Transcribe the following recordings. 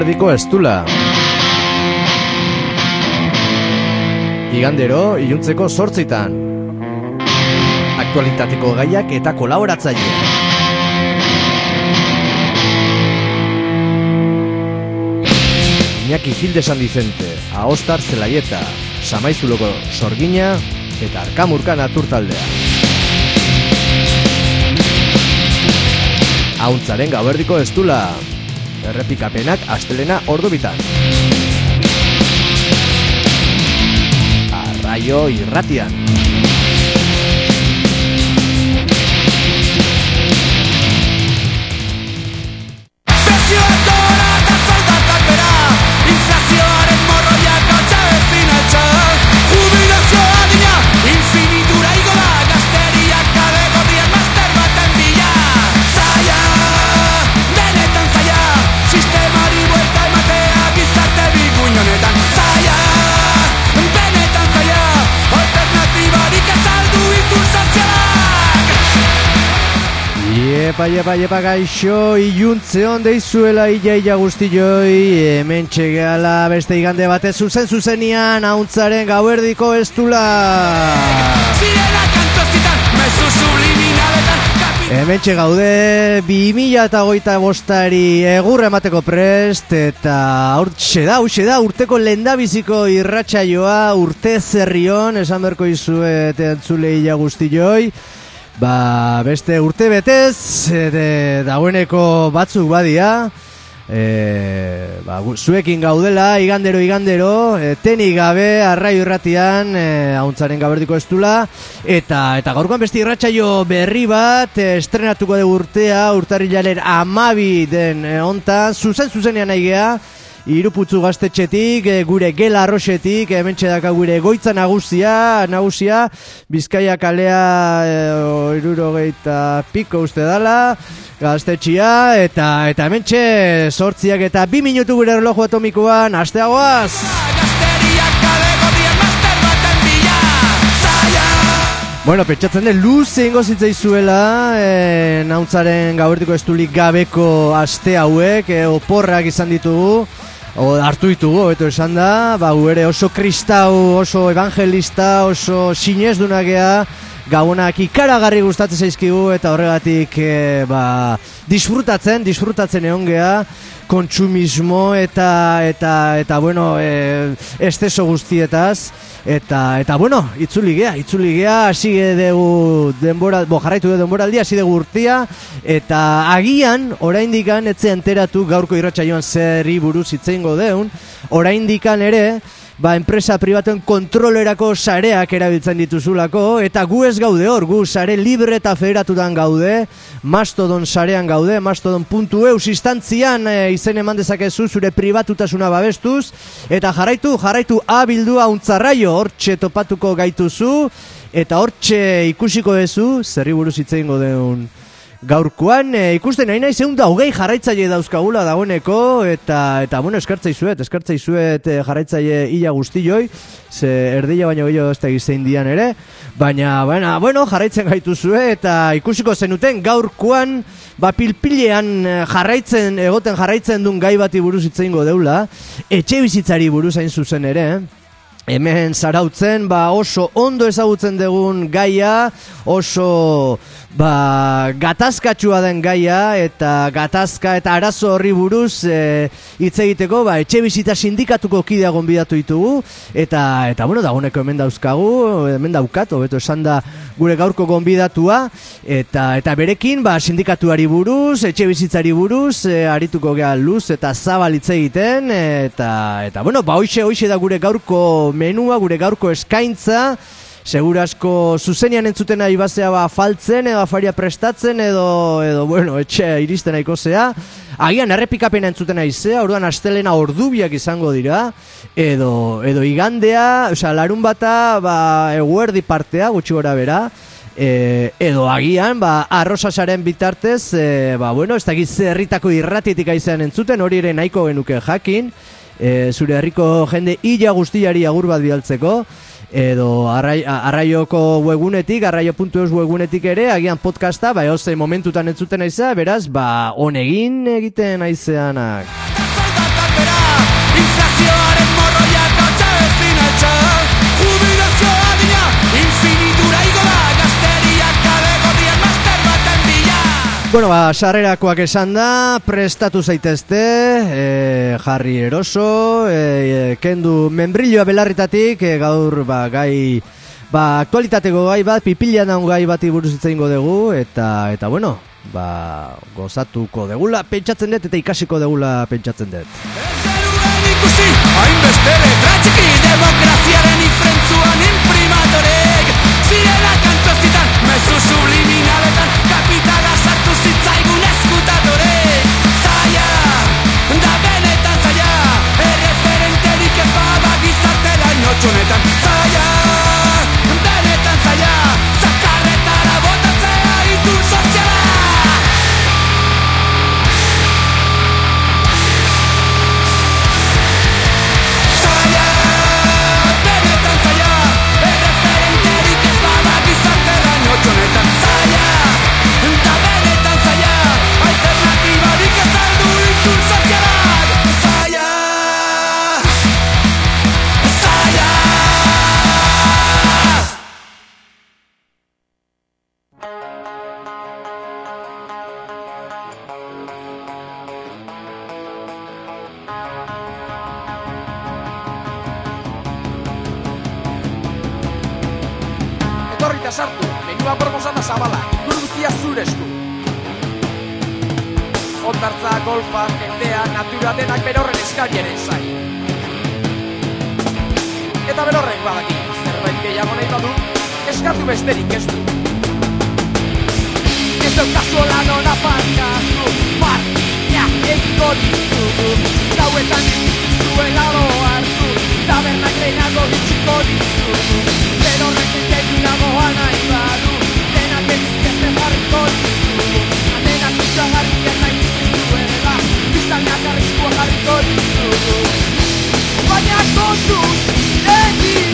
Erdiko estula. Igandero, iluntzeko 8:00. Aktualitateko gaiak eta kolaboratzaile. Iñaki Gilde San Vicente, Aostar Zelaieta, Samaizuloko Sorgina eta Arkamurka Naturtaldea. Ahuntzaren gauerdiko estula. Errepikapenak astelena ordubitan. Arraio irratian. Epa gaixo, iluntze hon deizuela ia guztioi, hemen txegeala beste igande batez zuzenian, ahuntzaren gauerdiko estula. Hemen txegaude 2025 egurra emateko prest, eta hauxe da, urteko lehendabiziko irratsaioa, urte zerrion, esan berko izuet entzule ia guztioi. Beste urte betez, dagoeneko batzuk badia, zuekin gaudela, igandero, tenik gabe, arraio irratian, ahuntzaren gauerdiko estula, eta gaurkoan beste irratsaio berri bat, estrenatuko dugu urtarrilaren 12 den hontan, zuzenean nahi geha, Iruputzu gaztetxetik, gure gela arroxetik, hementxe daka gure goitza nagusia, Bizkaia kalea 60 piko uste dala, gaztetxia, eta hementxe 8 eta 2 minutu gure erloju atomikoan, asteagoaz! Bueno, pentsatzen den luze ingo zitzaizuela, ahuntzaren gauerdiko estulik gabeko aste hauek, oporrak izan ditugu, hartu ditugu, beto esan da, ere oso kristau, oso evangelista, oso sinesdunak gea, gabonak ikaragarri gustatzen zaizkigu, eta horregatik disfrutatzen egon gea, kontsumismo eta bueno, esteso guztietaz, eta bueno, itzuli gea, hasi dugu jarraitu dugu denboraldia, hasi dugu urtia, eta agian, oraindikan, etze enteratu gaurko irratsaioan zerri buruz itzeingo deun, oraindikan ere, enpresa pribatuen kontrolerako sareak erabiltzen dituzulako, eta gu ez gaude hor, gu sare libre eta federatutan gaude, Mastodon sarean gaude, Mastodon.eu instantzian izen eman dezakezu zure pribatutasuna babestuz, eta jarraitu abildua ahuntzarraio, hortxe topatuko gaituzu, eta hortxe ikusiko dezu, zerri buruz itzeingo deun gaurkoan, ikusten nahi 120 jarraitzaile dauzkagula dagoeneko, eta bueno, eskartzaizuet jarraitzaile ia guztioi, ze erdila baino gehiago ez da gizein dian ere, baina, bueno, jarraitzen gaituzue, eta ikusiko zenuten gaurkoan, pilpilean jarraitzen duen gai bati buruz itzeingo deula, etxe bizitzari buruz hain zuzen ere, hemen zarautzen, oso ondo ezagutzen dugun gaia, oso gatazkatsua den gaia, eta gatazka eta arazo horri buruz hitz egiteko, etxe bizita sindikatuko kidea gonbidatu ditugu, eta bueno, dagoeneko hemen daukat, hobeto esan da gure gaurko gonbidatua, eta berekin sindikatuari buruz, etxe bizitzari buruz, arituko gea luz eta zabal hitz egiten, eta bueno, hoxe da gure gaurko menua, gure gaurko eskaintza, segurasko zuzenean entzuten nahi bazea faltzen edo afaria prestatzen edo bueno, etxe iristen nahiko zea, agian errepikapena entzuten nahi zea, orduan astelena ordubiak izango dira, edo igandea, larun bata eguerdi partea, gutxi gora bera, edo agian arrosasaren bitartez, bueno, ez dakit herritako irratitik aizean entzuten, hori ere nahiko genuke jakin, zure herriko jende ia guztiari agur bat bidaltzeko, edo arraioko webunetik, arraio.eus webunetik ere, agian podcasta, momentutan entzuten aiza, beraz, onegin egiten aizeanak. Bueno, sarrerakoak esan da, prestatu zaitezte, jarri eroso, kendu membrilloa belarritatik, gaur gai, aktualitateko gai bat, pipilean daun gai bati buruz hitz egingo dugu, eta bueno, gozatuko degula pentsatzen dut, eta ikasiko degula pentsatzen dut. Ikusi, hainbeste letra txiki, demokraziaren ifrentzuan imprimatorek, zirela kantozitan, mezu subliminaletan, kapitala sartu zitzaigun eskutadore. Zaila, da benetan zaila, erreferenterik ez bada gizartela inotxonetan. Zaila, benetan zaila, zakarretara botatzea itun soziala. Sartu, menua proposana zabala, dur guztia zure esku. Ondartza, golfa, jendea, natura denak berorren eskariaren zai. Eta berorrek badaki, zerbait gehiago nahi badu, eskatu besterik ez du. Ez daukazu lan hona parkatu, partia egingo ditugu. Gauetan zuen lado hartu, tabernak lehenago ditxiko ditugu. Berorrek eginagoa nahi badu, denak edizkezen jarriko ditugu. Denak utxagarriak nahi dituela, biztanak arriskua jarriko ditugu. Baina kontuz, egin!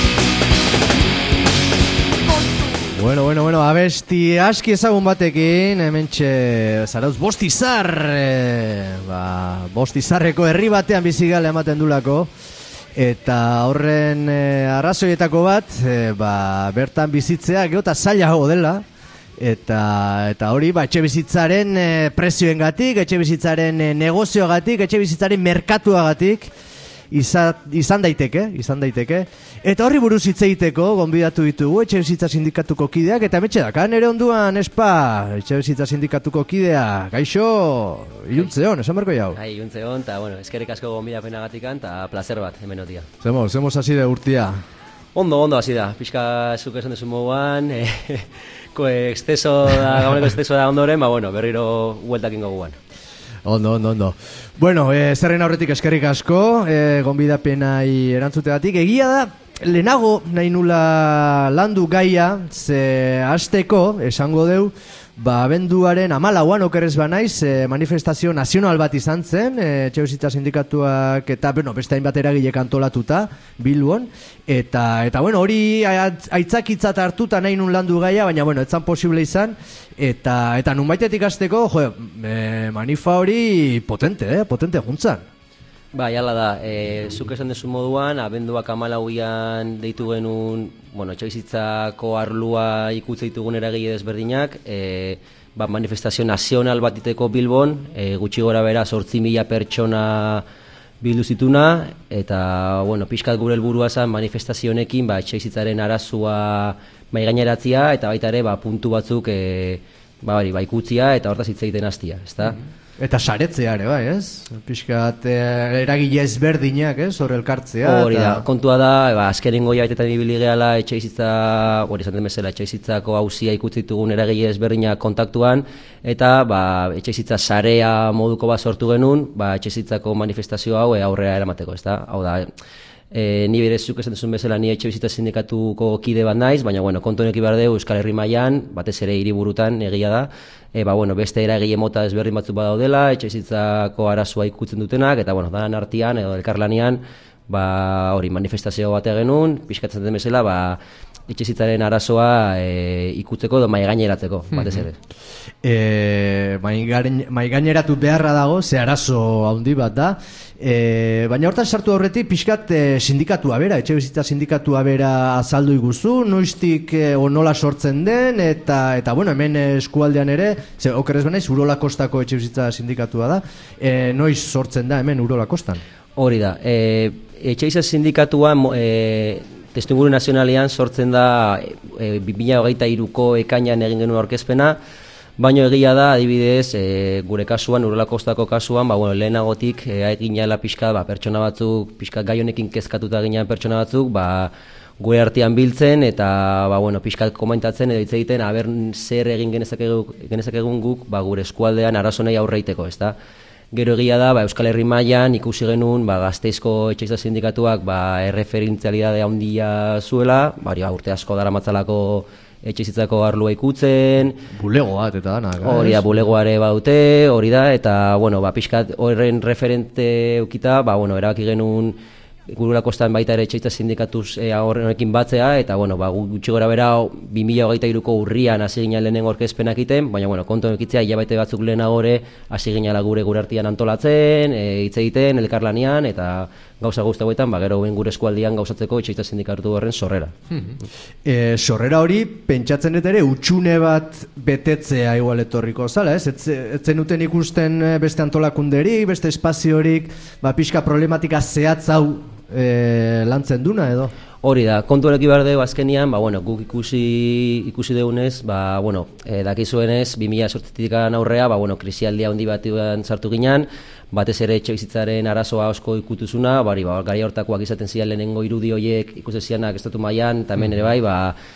Bueno, abesti aski ezagun batekin, hementxe Zarautz Bostizar, Bostizarreko herri batean bizigale ematen dulako, eta horren arrazoietako bat, bertan bizitzea geota zailago dela, eta hori etxe bizitzaren prezioengatik, etxe bizitzaren negozioagatik, etxe bizitzaren merkatuagatik, izan daiteke. Eta horri buruz hitz egiteko gonbidatu ditugu etxe bizitza sindikatuko kideak, eta metxe dakan ere onduan etxe bizitza sindikatuko kidea. Gaixo, iluntzeon, esan berko jau? Iluntzeon, eta bueno, eskerrik asko gonbidapenagatikan, eta placer bat, hemen otia. Zemos hasi de urtia? Ondo hasi da, pixka zuk esan desu moguan, gamoneko exceso da ondoren, berriro hueltakin goguan. Ondo. Bueno, zerren aurretik eskerrik asko, gonbidapenai erantzutegatik. Egia da, lehenago nahi nula landu gaia, ze hasteko, esango deu, abenduaren 14an okerrez banaiz, manifestazio nazional bat izan zen, etxebizitza sindikatuak eta beste hainbat eragilek antolatuta, Bilbon, eta hori aitzakitzat hartuta nahi nun landu gaia, baina etzan posible izan, eta nunbaitetik hasteko, manifa hori potente juntzan. Jala da, zuk esan dezu moduan, abenduak 14an deitu genuen, etxebizitzako arlua ikutze ditugun eragile desberdinak, manifestazio nazional bat diteko Bilbon, gutxi gora bera 8.000 pertsona bildu zituna, eta, pixkat gure helburua zen manifestazio honekin, etxebizitzaren arazua maigaineratzia, eta baita ere, puntu batzuk ikutzia, eta hortaz hitz egiten hastia, ezta? Eta saretzea ere, ez? Piskat eragile ezberdinak, ez? Hor elkartzea. Hori da, kontua da, azkenengo jaitetan ibili gehala etxebizitzako hauzia ikutzen ditugun eragile ezberdinak kontaktuan, eta etxebizitza sarea moduko bat sortu genuen, etxebizitzako manifestazio hau aurrera eramateko, ezta? Hau da, ni berezuk esan duzun bezala ni etxebizitza sindikatuko kide bat naiz, baina kontu honekin behar dugu Euskal Herri mailan, batez ere hiriburutan egia da, beste eragile mota ezberdin batzuk badaudela, etxebizitzako arazoa ikutzen dutenak, eta danan artean edo elkarlanean, hori manifestazio batea genuen, pixkatzen den bezala, etxezitzaren arazoa ikutzeko edo maigaineratzeko, batez ere. Maigaineratu beharra dago, ze arazo handi bat da, Baina hortan sartu aurretik pixkat sindikatua bera, etxebizitza sindikatua bera azaldu iguzu, noiztik nola sortzen den, eta bueno, hemen eskualdean ere, okerrez banaiz, Urola Kostako etxebizitza sindikatua da, noiz sortzen da hemen Urola Kostan? Hori da, etxebizitza sindikatua testuinguru nazionalean sortzen da 2023ko ekainan egin genuen aurkezpena. Baina egia da, adibidez, gure kasuan, Urola Kostako kasuan, lehenagotik egin jala pixka, pertsona batzuk, pixka gai honekin kezkatuta ginean pertsona batzuk, gure artean biltzen, eta pixka komentatzen edo hitz egiten, aber zer egin genezakegun guk, gure eskualdean arazonei aurreiteko, ezta? Gero egia da, Euskal Herri mailan ikusi genuen, Gasteizko etxebizitza sindikatuak erreferentzialidade handia zuela, urte asko daramatzalako etxezitzako arlua ikutzen, bulego bat eta danak, hori da, bulegoare baute, hori da, eta, pixkat horren referente eukita, erabaki genuen Urola Kostan baita ere etxeizitza sindikatuz horrekin batzea, eta, gutxi gora bera 2023ko urrian hasi ginen lehenengo aurkezpenak iten, baina, kontu ekitzea, hilabete batzuk lehenagore hasi ginen gure artean antolatzen, hitz egiten, elkarlanean, eta gauza guztauetan, gero gure eskualdian gauzatzeko etxeizitza sindikatu horren sorrera. Sorrera hori, pentsatzen dut ere, utxune bat betetzea igual etorriko zala, ez? Etzen uten ikusten beste antolakunderik, beste espaziorik, pixka problematika zehatz hau lantzen duna edo? Hori da, kontu horreki behar dugu azkenian, guk ikusi deunez, dakizuenez, 2008tik aurrea, krisialdia handi batean sartu ginen, batez ere etxebizitzaren arazoa asko ikutuzuna, gai hortakoak izaten ziren lehenengo irudi horiek ikusezianak estatu mailan, eta hemen ere bai,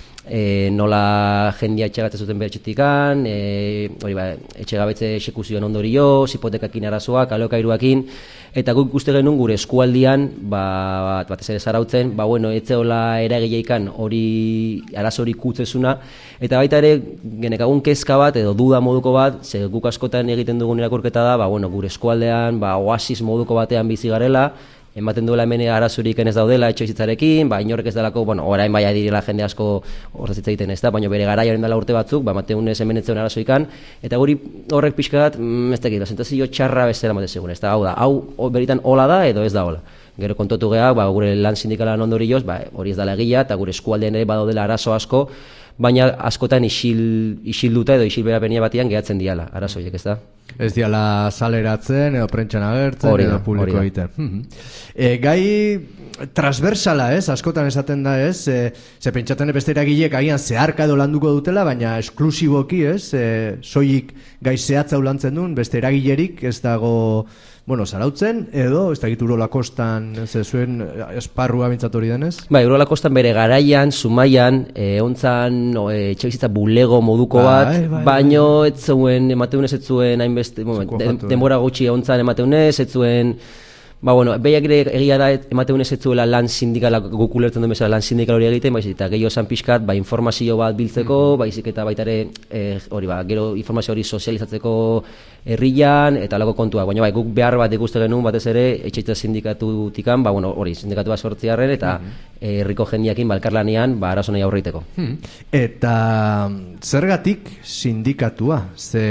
nola jendia etxegatzen zuten behar etxetikan, etxegabetze esekuzioen ondorioz, hipotekakin arazoak, alokairuakin, eta guk ikuste genuen gure eskualdian, batez ere zarautzen, etzeola eragileikan hori arazo hori kutzezuna, eta baita ere genekagun kezka bat edo duda moduko bat, ze guk askotan egiten dugun irakurketa da, gure eskualdean oasis moduko batean bizi garela, ematen duela hemen arazorik ez daudela etxebizitzarekin, inorrek ez dalako, orain bai adirela jende asko horretz egiten ez da, baina bere garaiaren dela urte batzuk, ematen unez hemen etzeuen arazoikan, eta horrek pixka bat, ez dakit, sentazio txarra bestera ematen segun, ez da, hau beritan hola da edo ez da hola. Gero kontotu geha, gure lan sindikalan ondorioz, hori ez dela egia, eta gure eskualdean ere badaudela arazo asko, baina askotan isilduta edo isilberapenia batian gehatzen diala, arazoiek, ez da? Ez diala saleratzen, edo prentxan agertzen, edo publiko egiten. Gai transversala, ez? Askotan esaten da, ez? Ze pentsatzen beste eragilek agian zeharka edo landuko dutela, baina esklusiboki, ez? Soilik gai zehatza lantzen duen, beste eragilerik ez dago, zarautzen, edo, ez dakit Urola Kostan, zuen esparrua bintzat hori denez? Urola Kostan bere garaian, Zumaian, ontzan etxebizitza bulego moduko bat, baino ez zuen, emateunez ez zuen, hainbeste, denbora gutxi ontzan emateunez, ez zuen, behiak ere egia da emateunez ez zuela lan sindikala, guk ulertzen duen bezala lan sindikala hori egiten, eta gehiago esan pixkat, informazio bat biltzeko, baizik eta baita ere, gero informazio hori sozializatzeko herrian, eta alako kontua, baina guk behar bat ikuste genuen, batez ere, etxeitza sindikatutikan, sindikatu bat sortziarren, eta herriko jendiakin, elkarlanean, arazonei aurreiteko. Eta zergatik sindikatua,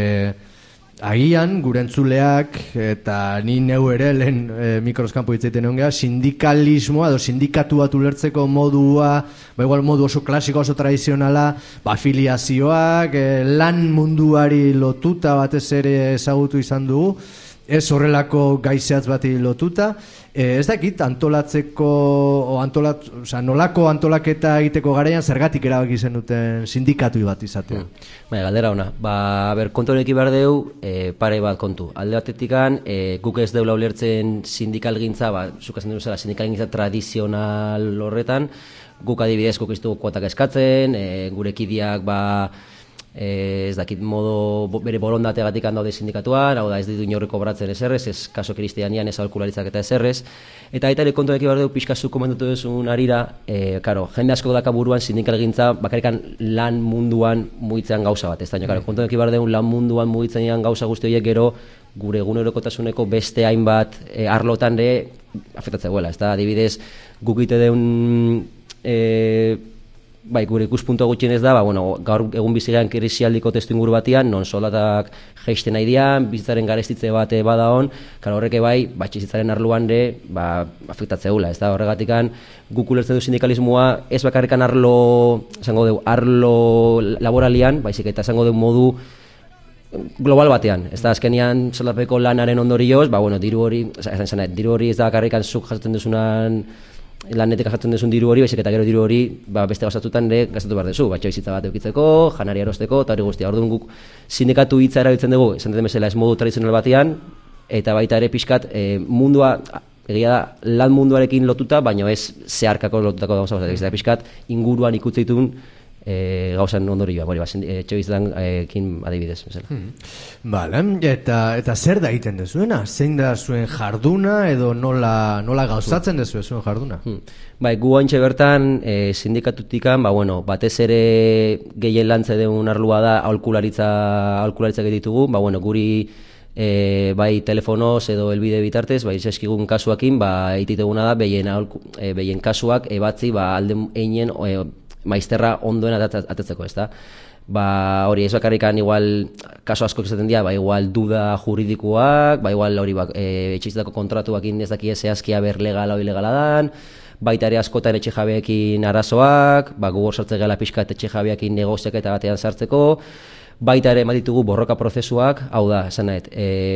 agian, gure entzuleak, eta ni neu ere, lehen mikroskampo hitzaiten egon geha, sindikalismoa, edo sindikatu bat ulertzeko modua, igual modu oso klasiko, oso tradizionala, afiliazioak, lan munduari lotuta batez ere ezagutu izan dugu, ez horrelako gaizeatz bati lotuta, ez dakit antolatzeko, nolako antolaketa egiteko garaian zergatik erabaki zenuten sindikatu bat izatea. Galdera ona, kontu honek behar deu, pare bat kontu. Alde batetikan, guk ez deula ulertzen sindikalgintza, zukazen dut zela, sindikalgintza tradizional horretan, guk adibidez, guk ez dugu kuotak eskatzen, gure kidiak, ez dakit modo bere borondateagatik handaude sindikatuan, hau da ez ditu inorriko bratzen eserrez, ez kaso kristianian ez aholkularitzak eta eserrez, eta eta ere kontu eki behar dugu pixkazuk komentutu duzun arira, jende asko daka buruan sindikalgintza bakarrikan lan munduan mugitzean gauza bat, ez da, kontu eki behar dugu lan munduan mugitzean gauza guzti horiek gero gure egunerokotasuneko beste hainbat arlotan ere afektatzea guela, ez da, adibidez guk ite deun bai, gure ikuspuntua gutxienez da, gaur egun bizigean krisialdiko testuinguru batean, non soldatak jaisten nahi dian, bizitzaren garestitze bate bada hon, horreke bai, etxebizitzaren arloan ere, afektatzeula, ez da, horregatikan, guk ulertzen du sindikalismoa, ez bakarrikan arlo laboralian, baizik eta esango du modu global batean, ez da, azkenian soldapeko lanaren ondorioz, diru hori ez da bakarrikan zuk jasotzen duzunan lanetik jasotzen duzun diru hori, baizik eta gero diru hori beste gauzatutan ere gastatu behar duzu, etxebizitza bat eukitzeko, janaria erosteko, eta hori guztia. Orduan guk sindikatu hitza erabiltzen dugu, esan dut bezala ez modu tradizional batean, eta baita ere pixkat mundua, egia da, lan munduarekin lotuta, baina ez zeharkako lotutako gauza bat, eta pixkat inguruan ikutze ditun gauzan ondorioa, etxebizitzan adibidez. Bale, eta zer da egiten dezuena? Zein da zuen jarduna edo nola gauzatzen dezu zuen jarduna? Gu haintxe bertan sindikatutikan, batez ere gehien lantze deun arlua da aholkularitza ditugu, guri bai telefonoz edo elbide bitartez, eskigun kasuakin, eiteguna da behien kasuak ebatzi alde einen maizterra ondoen atetzeko, ez da? Hori ez bakarrikan igual kaso asko izaten dira, igual duda juridikoak, igual hori etxebizitzako kontratuakin ez dakie zehazkia ber legala o ilegala dan, baita ere askotan etxe jabeekin arazoak, gogor sartze gela pixkat etxe jabeekin negoziaketa batean sartzeko, baita ere ematitugu borroka prozesuak, hau da, esan nahet,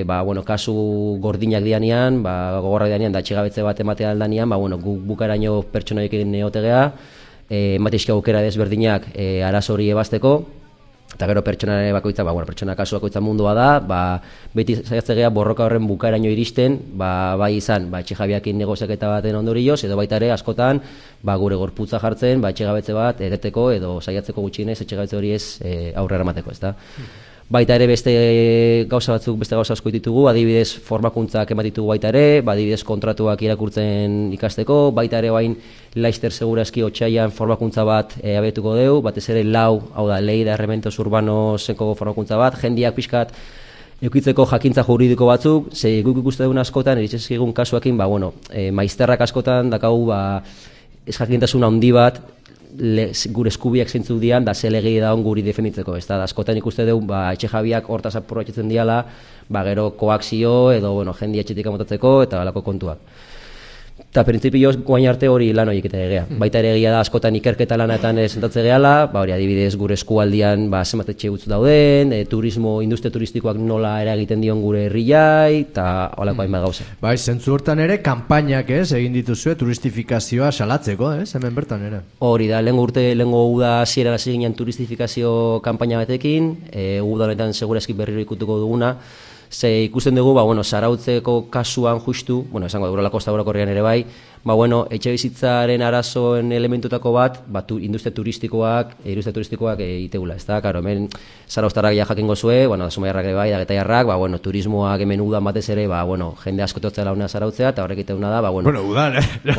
kasu gordinak dianean, gogorra dianean, da etxegabetze bat ematea aldanean, guk bukaraino pertsonaiekin neotegea, ematizkia aukera desberdinak arazo hori ebazteko, eta gero pertsonare bakoitza, pertsona kasu bakoitza mundua da, beti saiatzea borroka horren bukaeraino iristen, bai izan, etxejabeakin negoziaketa baten ondorioz, edo baita ere askotan, gure gorputza jartzen, etxegabetze bat ereteko, edo saiatzeko gutxienez etxegabetze hori ez aurrera emateko, ez da. Baita ere beste gauza asko ditugu, adibidez formakuntzak ematitugu baita ere, adibidez kontratuak irakurtzen ikasteko, baita ere bain Laster segurazki otsaian formakuntza bat abetuko deu, batez ere hau da, lei da herramentos urbanoseko formakuntza bat, jendiak pixkat eukitzeko jakintza juridiko batzuk, ze guk ikuste dugun askotan, erizizkigun kasuakin, maizterrak askotan, dakau, ez jakintasuna handi bat, gure eskubiak zeintzuk dian, da zelegi da on guri defenditzeko, ez da, askotan ikuste dugu, etxe jabiak hortaz aprobetxetzen diala, gero koakzio, edo, jendia etxetik amotatzeko, eta galako kontuak. Eta printzipioz guain arte hori lan horiek eta egea. Baita ere egia da askotan ikerketa lanaetan sentatze gehala, hori adibidez gure eskualdian zenbat etxe gutzu dauden, industria turistikoak nola eragiten dion gure herriai, eta holako hainbat gauza. Zentzu hortan ere, kanpainak egin dituzue turistifikazioa salatzeko, hemen bertan ere. Hori da, lehengo uda hasieran hasi ginen turistifikazio kanpaina batekin, uda honetan segurazki berriro ikutuko duguna, ze ikusten dugu, Zarautzeko kasuan justu, esango da, Urola Kosta Orokorrean ere bai, etxe bizitzaren arazoen elementutako bat, industria turistikoak iteula, ez da, karo, hemen zarauztarrak jakingo zue, Zumaiarrak ere bai, da Getaiarrak, turismoak hemen udan batez ere, jende asko totzea launa zarautzea, eta horrek iteuna da, udan,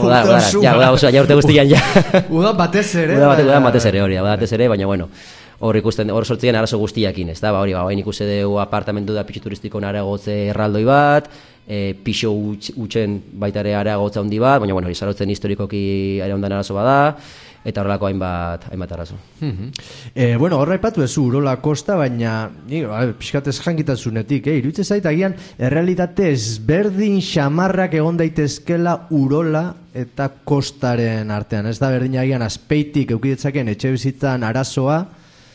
ja urte guztian, ja. Udan batez ere. Udan batez ere, hori, batez ere, baina, hor sortzen arazo guztiakin, ez da, hain ikuste dugu apartamentu da pitxu turistiko areagotze erraldoi bat, pixo utxen baita ere areagotza handi bat, baina hori zarautzen historikoki ere ondan arazo bada, eta horrelako hainbat arazo. Horra ipatu ezu Urola Kosta, baina pixkatez jankitasunetik, iruditzen zait agian errealitate ezberdin xamarrak egon daitezkela Urola eta Kostaren artean, ez da berdin agian azpeitik eukidetzaken etxe bizitzan arazoa,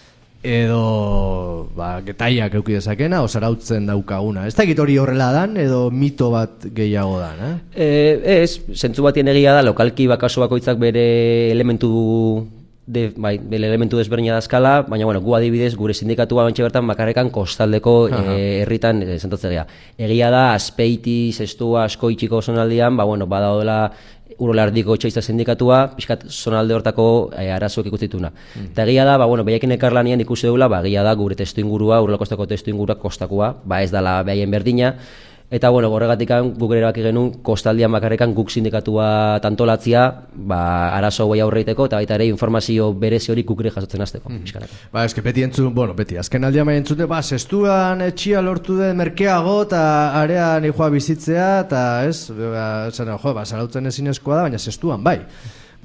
edo Getaiak eukidezakena, o Zarautzen daukaguna. Ez da egit hori horrela dan, edo mito bat gehiago dan, Ez, zentzu batien egia da, lokalki kasu bakoitzak bere elementu desberdina dazkala, baina gu adibidez, gure sindikatua bantxe bertan bakarrekan kostaldeko herritan zentatze geha. Egia da, Azpeiti, Zestua, Askoitxiko zonaldian, badaudela Urola Erdiko Etxeizta sindikatua, pixkat zonalde hortako arazoak ikustituna. Eta egia da, behaiekin ekarlanian ikusi dugula, egia da, gure testu ingurua, Urola Kostako testu ingurua kostakoa, ez dala behaien berdina, eta horregatik guk ere baki genuen kostaldian bakarrekan guk sindikatua tantolatzia, arazo hori aurreiteko, eta baita ere informazio berezi hori guk ere jasotzen azteko. Eske beti entzun, beti, azken aldian bai entzute, zestuan etxia lortu den merkeago, eta arean joa bizitzea, eta ez, Zarautzen ezinezkoa da, baina zestuan bai.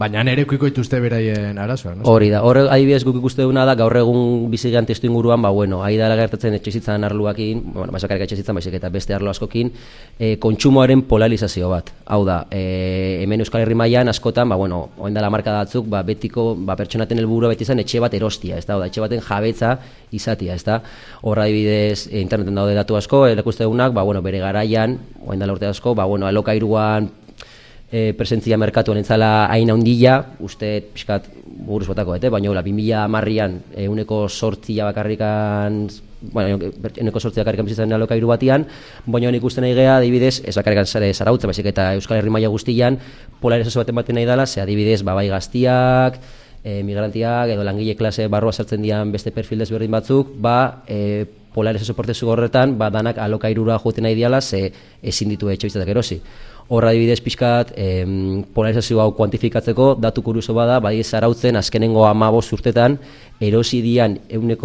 Baina nereko ituzte beraien arazoa, no? Hori da, hor adibidez guk ikuste duguna da, gaur egun bizigean testu inguruan, ahi da gertatzen etxezitzan arloakin, basakarrik etxezitzan, baizik eta beste arlo askokin, kontsumoaren polarizazio bat. Hau da, hemen Euskal Herri mailan askotan, oen dela marka batzuk, betiko, pertsonaten helburua beti izan etxe bat erostia, ez da, etxe baten jabetza izatia, ez da. Hor adibidez, interneten daude datu asko, erakuste dugunak, bere garaian, oen dela urte asko, alokairuan presentzia merkatuan entzala hain handia, uste pixkat buruz botako, baina 2010an euneko sortzia bakarrikan bizitzen alokairu batian, baina ikusten nahi geha, adibidez, ez bakarrikan Zarautza, baizik eta Euskal Herri maila guztian, polarizazio baten nahi dela, ze adibidez, bai gaztiak, migrantiak, edo langile klase barroa sartzen dian beste perfil desberdin batzuk, polarizazio prozesu horretan, danak alokairura joeten nahi diala, ze ezin ditu etxebiztatak erosi. Horra adibidez pixkat polarizazio hau kuantifikatzeko datu kurioso bada, bai Zarautzen azkenengo 15 urtetan erosi dian euneko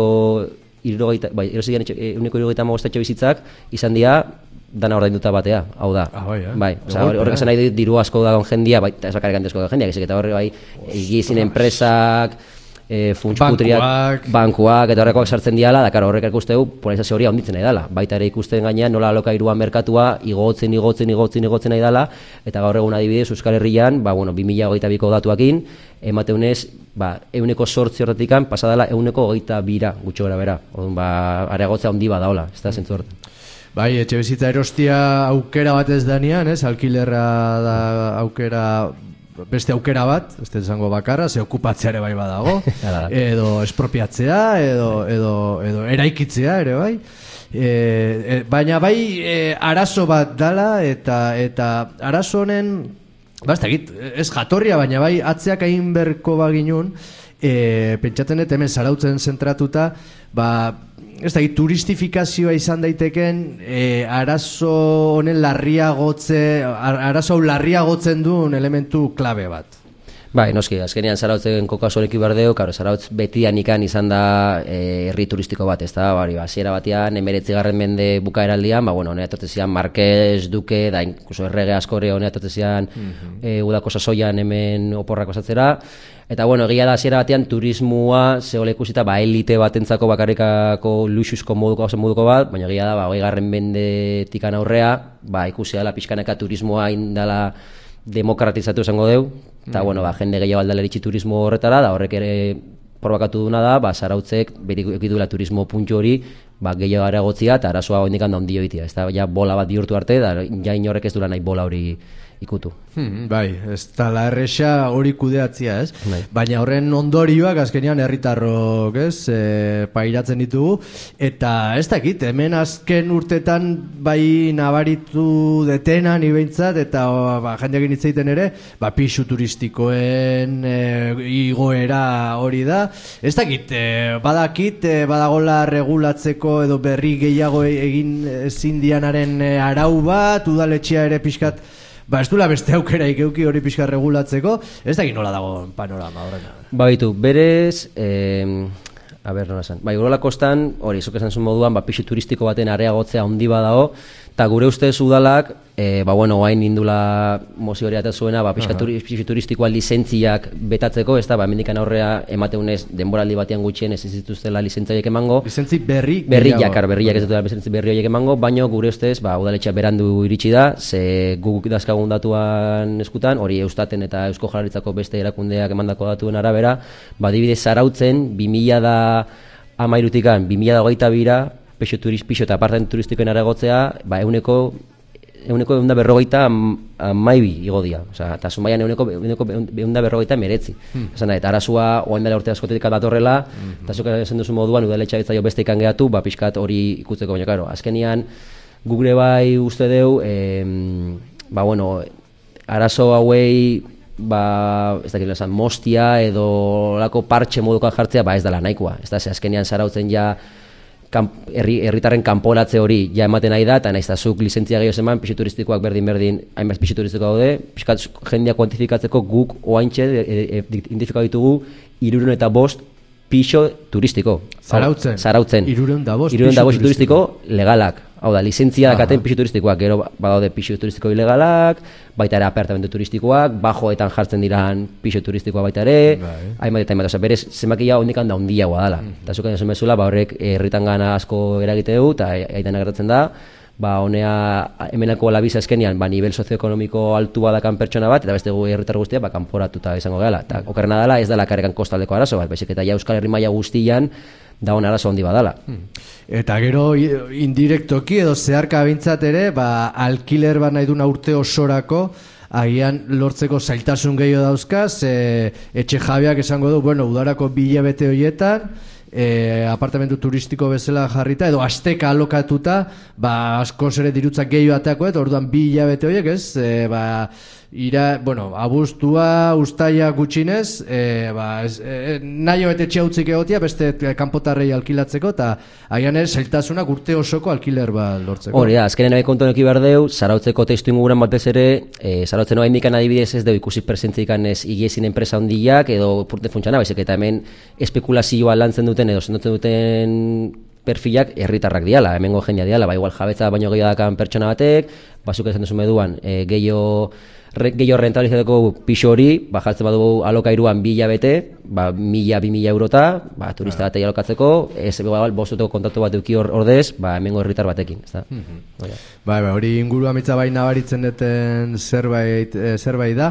75 etxebizitzak izan dira dana ordainduta batea, hau da. Horrek esan nahi diru asko dagoen jendia, eta esakarrik asko dagoen jendia, eta horre egizin enpresak, funtsputriak, bankuak eta horrekoak sartzen diala, da horrek ikusteu polarizazio hori handitzen nahi dela. Baita ere ikusten gainean nola alokairuan merkatua igotzen nahi dela, eta gaur egun adibidez Euskal Herrian, 2022ko datuakin, emateunez, euneko 8 horretikan pasadala euneko 22 gutxo gara bera. Areagotzea handi badaola, ez da zentzu horretan. Bai, etxe bizitza erostia aukera bat ez danean, alkilerra da aukera, beste aukera bat, ez da izango bakarra, ze okupatzea ere bai badago, edo espropiatzea, edo eraikitzea ere bai. Baina bai arazo bat dala, eta arazo honen, ez jatorria, baina bai atzeak hain berko baginun, pentsatzen dut hemen Zarautzen zentratuta, ez da, turistifikazioa izan daiteken arazo honen arazo larriagotzen duen elementu klabe bat. Bai, noski, azkenean Zarautzen kokazu horreki berdeu, Zarautz betian ikan izan da herri turistiko bat, ez da, hasiera batean, 19. mende bukaeraldian, honea etortzezian Marquez, Duke, da, inkuso errege askore honea etortzezian udako sasoian hemen oporrak osatzera, eta, egia da hasiera batean turismoa zehola ikusita, elite batentzako bakarrikako luxuzko moduko bat, baina egia da, 20. mendetikan aurrea, ikusi dela pixkanaka turismoa indala demokratizatu esango deu, eta, jende gehiago aldala eritxi turismo horretara, da horrek ere probakatu duna da, Zarautzek beridula turismo puntu hori, gehiago areagotzia, eta arazoa hondikan da ondio itia, ez da, bola bat bihurtu arte, da, inorrek ez dula nahi bola hori ikutu. Bai, ez da la erresa hori kudeatzia, ez? Baina horren ondorioak azkenean herritarrok, pairatzen ditugu, eta ez dakit, hemen azken urtetan bai nabaritu detenan ibeintzat, eta jendeak hitz ere, pisu turistikoen igoera hori da. Ez dakit, badagola regulatzeko edo berri gehiago egin ezin dianaren arau bat, udaletxea ere pixkat ez duela beste aukera ikeuki hori pixka regulatzeko, ez da nola dago panorama horrena. Baitu, berez, nola esan, Urola kostan, hori, zuk esan zuen moduan, pixu turistiko baten areagotzea handi badago, eta gure ustez udalak, hain indula mozio hori eta zuena, pixu turistikoa lizentziak betatzeko, ez da, mendikan aurrea emateunez denboraldi batean gutxien ez zituztela lizentzaiek emango. Lizentzi berriak ez dutela lizentzi berri horiek emango, baina gure ustez, udaletxea berandu iritsi da, ze guk dazkagun datuan eskutan, hori Eustaten eta Eusko Jaurlaritzako beste erakundeak emandako datuen arabera, adibidez Zarautzen, 2013-an, 2022-ra, pixo eta apartamentu turistikoen areagotzea, euneko 152 igo dia. Eta Zumaian euneko 159. Esan da, eta arazua oain dela urte askotetik datorrela, eta zuk esan duzu moduan, udaletxa betzaio beste ikan gehatu, pixkat hori ikutzeko, baina, karo, azkenian, gugure bai uste deu, arazo hauei, ez dakit esan, mostia edo lako partxe modukoa jartzea, ez dela nahikoa. Ez da, azkenian Zarautzen ja, herritarren kanporatze hori ja ematen nahi da, eta nahiz da zuk lizentzia gehiago eman, pixu turistikoak berdin, hainbat pixu turistiko daude, pixkat jendia kuantifikatzeko guk oaintxe identifikatu ditugu 305 pixo turistiko. Zarautzen. 305 pixu turistiko legalak. Hau da, lizentzia dakaten pisu turistikoak, gero badaude pisu turistiko ilegalak, baita ere apartamentu turistikoak, bajoetan jartzen diran pisu turistikoak baita ere, hainbat eta hainbat, berez zenbakia hondik handa handiagoa dela. Eta zuken esan bezala, horrek herritan gana asko eragite du, eta aitan gertatzen da, honea hemenako labiza eskenean, nivel sozioekonomiko altu badakan pertsona bat, eta beste herritar guztia, kanporatuta izango gala. Eta okerrena dela, ez dela karrekan kostaldeko arazo bat, baizik eta ja Euskal Herri maila guztian, da hon arazo handi badala. Eta gero indirektoki edo zeharka bintzat ere, alkiler bat nahi duna urte osorako, agian lortzeko zailtasun gehiago dauzkaz, etxe jabeak esango du, udarako 2 hilabete horietan, apartamentu turistiko bezala jarrita edo asteka alokatuta, askoz ere dirutzak gehiago ateako, eta orduan 2 hilabete horiek, ez? Abuztua, uztaila gutxinez, nahi hobet etxe utzik egotia, beste kanpotarrei alkilatzeko, eta agian ere zailtasunak urte osoko alkiler bat lortzeko. Hori da, azkenen nahi kontuan eki behar deu, Zarautzeko testu inguran batez ere, Zarautzen noa indikan adibidez ez deu ikusi presentzikan ez igiezin enpresa hondiak, edo purte funtsana, baizik eta hemen espekulazioa lantzen duten edo sendotzen duten perfilak herritarrak diala, hemengo jendea diala, igual jabetza baino gehiago dakan pertsona batek, bazuk esan duzu meduan, gehiago rentabilizateko piso hori, jartzen badu alokairuan 2 hilabete, 1.000-2.000 eurota, turista batei alokatzeko, ez bostuteko kontaktu bat duki ordez, hemengo herritar batekin, ez da? Hori inguru amitza nabaritzen duten zerbait da,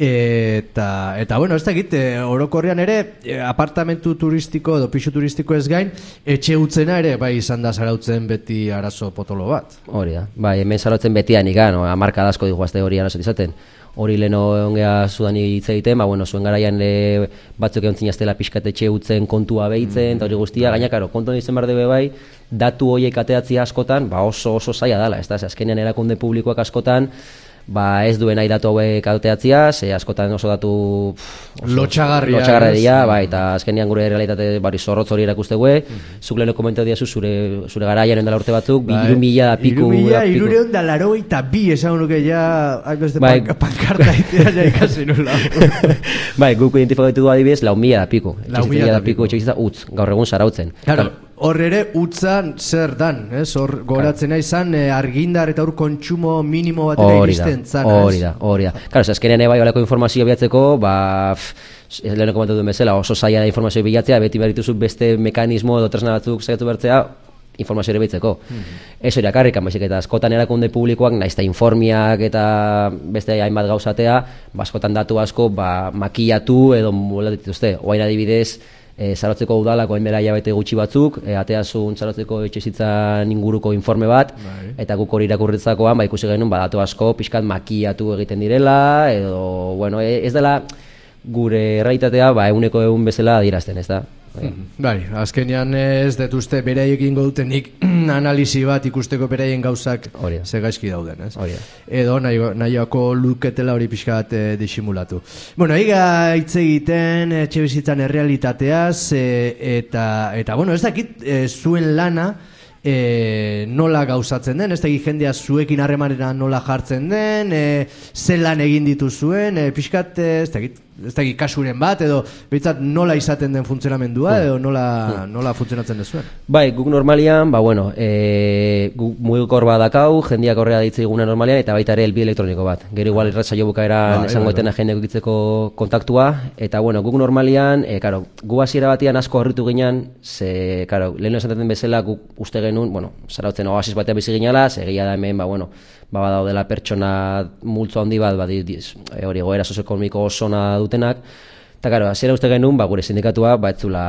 eta ez da egit, orokorrean ere, apartamentu turistiko edo pisu turistiko ez gain, etxe utzena ere, izan da Zarautzen beti arazo potolo bat. Hori da, hemen Zarautzen betian ikan, amarka dazko diguazte hori arazo izaten. Hori leheno ongea Sudani hitz egiten, zuen garaian batzuk egon zinaztela pixkatetxe utzen kontua behitzen, eta hori guztia, gaina, kontuan izan behar dube bai, datu horiek ateatzia askotan, oso zaila dela, ez da, azkenean erakunde publikoak askotan, ez duen nahi datu hauek ateatzia, askotan oso datu lotxagarria dira, eta azkenean gure realitate zorrotz hori erakustegue, zuk leheno komentau diazu zure garaian endala urte batzuk, 3.000 da piku. 3.382 esan nuke ja, pankarta itea ja ikasi nula. Guk identifikatu du adibidez, 4.000 da piku. 4.000 da piku etxebizitza utz, gaur egun Zarautzen. Hor ere utzan zer dan, hor goratzen nahi zan argindar eta hor kontsumo minimo batera iristen zan. Hori da. Claro, azkenean olako informazio bilatzeko, leheneko komentatu duen bezala, oso zaila da informazio bilatzea, beti behar dituzu beste mekanismo edo tresna batzuk saiatu bertzea, informazio ere behitzeko. Ez hori akarrikan, baizik eta askotan erakunde publikoak, naizta informiak eta beste hainbat gauzatea, askotan datu asko makillatu edo molatu dituzte. Oain adibidez, Zarautzeko udalako enbera hilabete gutxi batzuk, ateazun Zarautzeko etxezitzan inguruko informe bat, eta guk hori irakurritzakoan, ikusi genuen, datu asko, pixkat makillatu egiten direla, edo, ez dela gure erraitatea, eguneko egun bezala adierazten, ez da? Azkenean ez dut uste beraiek ingo dutenik analisi bat ikusteko beraien gauzak segaizki dauden, ez? Edo nahiako luketela hori pixka bat disimulatu. Iga hitz egiten etxe bizitzan errealitateaz, eta ez dakit zuen lana nola gauzatzen den, ez dakit jendea zuekin harremanera nola jartzen den, zelan egin dituzuen, pixkat ez dakit kasuren bat, edo behitzat nola izaten den funtzionamendua, edo nola funtzionatzen dezuen. Guk normalian, guk mugikor bat dakau, jendiak horrea ditze iguna normalian, eta baita ere elbi elektroniko bat. Gero igual irratsaio bukaeran esango etena jendeak ikitzeko kontaktua, eta guk normalian, gu hasiera batian asko harritu ginen, lehen esaten bezala guk uste genuen, Zarautzen oasis batean bizi ginala, segia da hemen, badaudela pertsona multzo handi bat, hori goera sozioekonomiko osona dutenak, eta hasiera uste genuen, gure sindikatua, etzula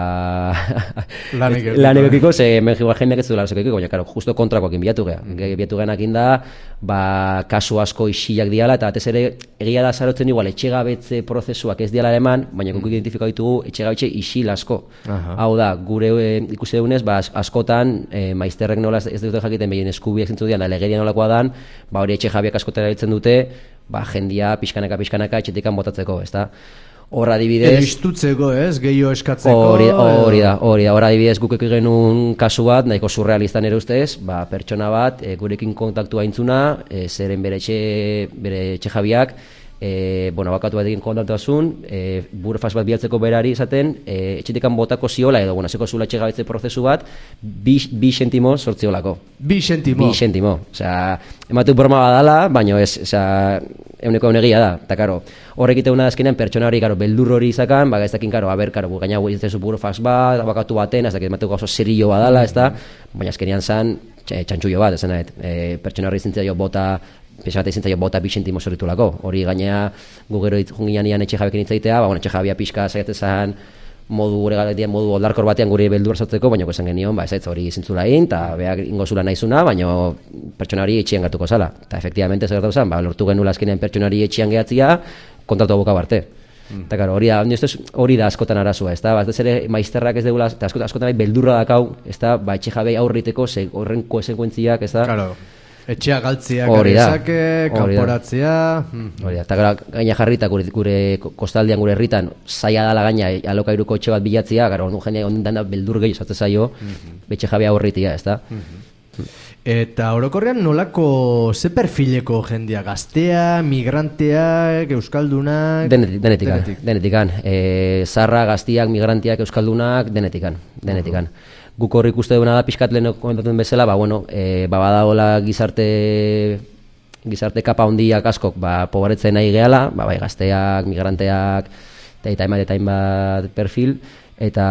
lanik ekiko, hemen jendeak ez duela ekiko, baina, justo kontrakoak inbiatu geha. Biatu gehanak inda, kasu asko isiak diala, eta batez ere, egia da Zarautzen igual, etxegabetze prozesuak ez diala eman, baina guk identifikatu ditugu etxegabetxe isil asko. Hau da, gure ikusi dugunez, askotan, maizterrek nola ez dute jakiten, behien eskubiak zentzu dian, da legeria nolakoa dan, hori etxejabiak askotan erabiltzen dute, jendia pixkanaka etxetikan botatzeko, ez da? Horra adibidez... Istutzeko, ez? Gehiago eskatzeko... Hori da. Horra adibidez guk eki genuen kasu bat, nahiko surrealistan ere ustez, pertsona bat, gurekin kontaktua intzuna, zeren bere etxe jabiak, bueno, abokatu batekin kontaktuzun, burofaz bat bialtzeko berari izaten, etxetikan botako ziola edo, bueno, zeko zula etxegabetze prozesu bat, bi sentimo sortziolako. Bi sentimo? Bi sentimo. Osea, ematu broma badala, baina ez, osea, euneko egia da. Eta, karo, horrek iteuna azkenean pertsona hori, karo, beldur hori izakan, baga ez dakin, karo, gaina guizezu burofaz bat, abokatu baten, ez dakit emateko oso serio badala, ez da, baina azkenean zan, txantxullo bat, esan nahet, pertsona hori zintzea bota, pesate izentzaio bota bi sentimo sorritulako. Hori gainea gu gero jungian ian etxe jabekin itzaitea, ba, bueno, etxe jabea pixka saiatzen modu gure galetean, modu oldarkor batean guri beldur sortzeko, baina esan genion, ba, ez hori zintzula egin, eta beak ingo zula naizuna, baina pertsona hori etxean gertuko zala. Eta efektibamente ez gertatu zen, ba, lortu genula azkenean pertsona hori etxean gehatzia, kontratu aboka barte. Eta karo, hori da askotan arazua, ez da, bat ez ere maizterrak ez degula, eta askotan beldurra dakau, ez da, ba, etxe jabei aurriteko, horren koesekuentziak, ez da. Claro. Etxea galtziak arizake, kanporatzea... Hori da, eta gaina jarrita gure kostaldean, gure herritan, zaila dala gaina alokairuko etxe bat bilatzia, gara, jende ondan da beldur gehi osatzen zaio, betxe jabea horritia, ez da? Eta orokorrean nolako ze perfileko jendia? Gaztea, migranteak, euskaldunak... Denetikan. Zarra, gaztiak, migrantiak, euskaldunak, denetikan. Guk hor ikuste duguna da, pixkat lehen komentatu bezala, ba, bueno, badagoela gizarte kapa hondiak askok, ba, pobretzen nahi gehala, ba, bai, gazteak, migranteak, eta hainbat perfil, eta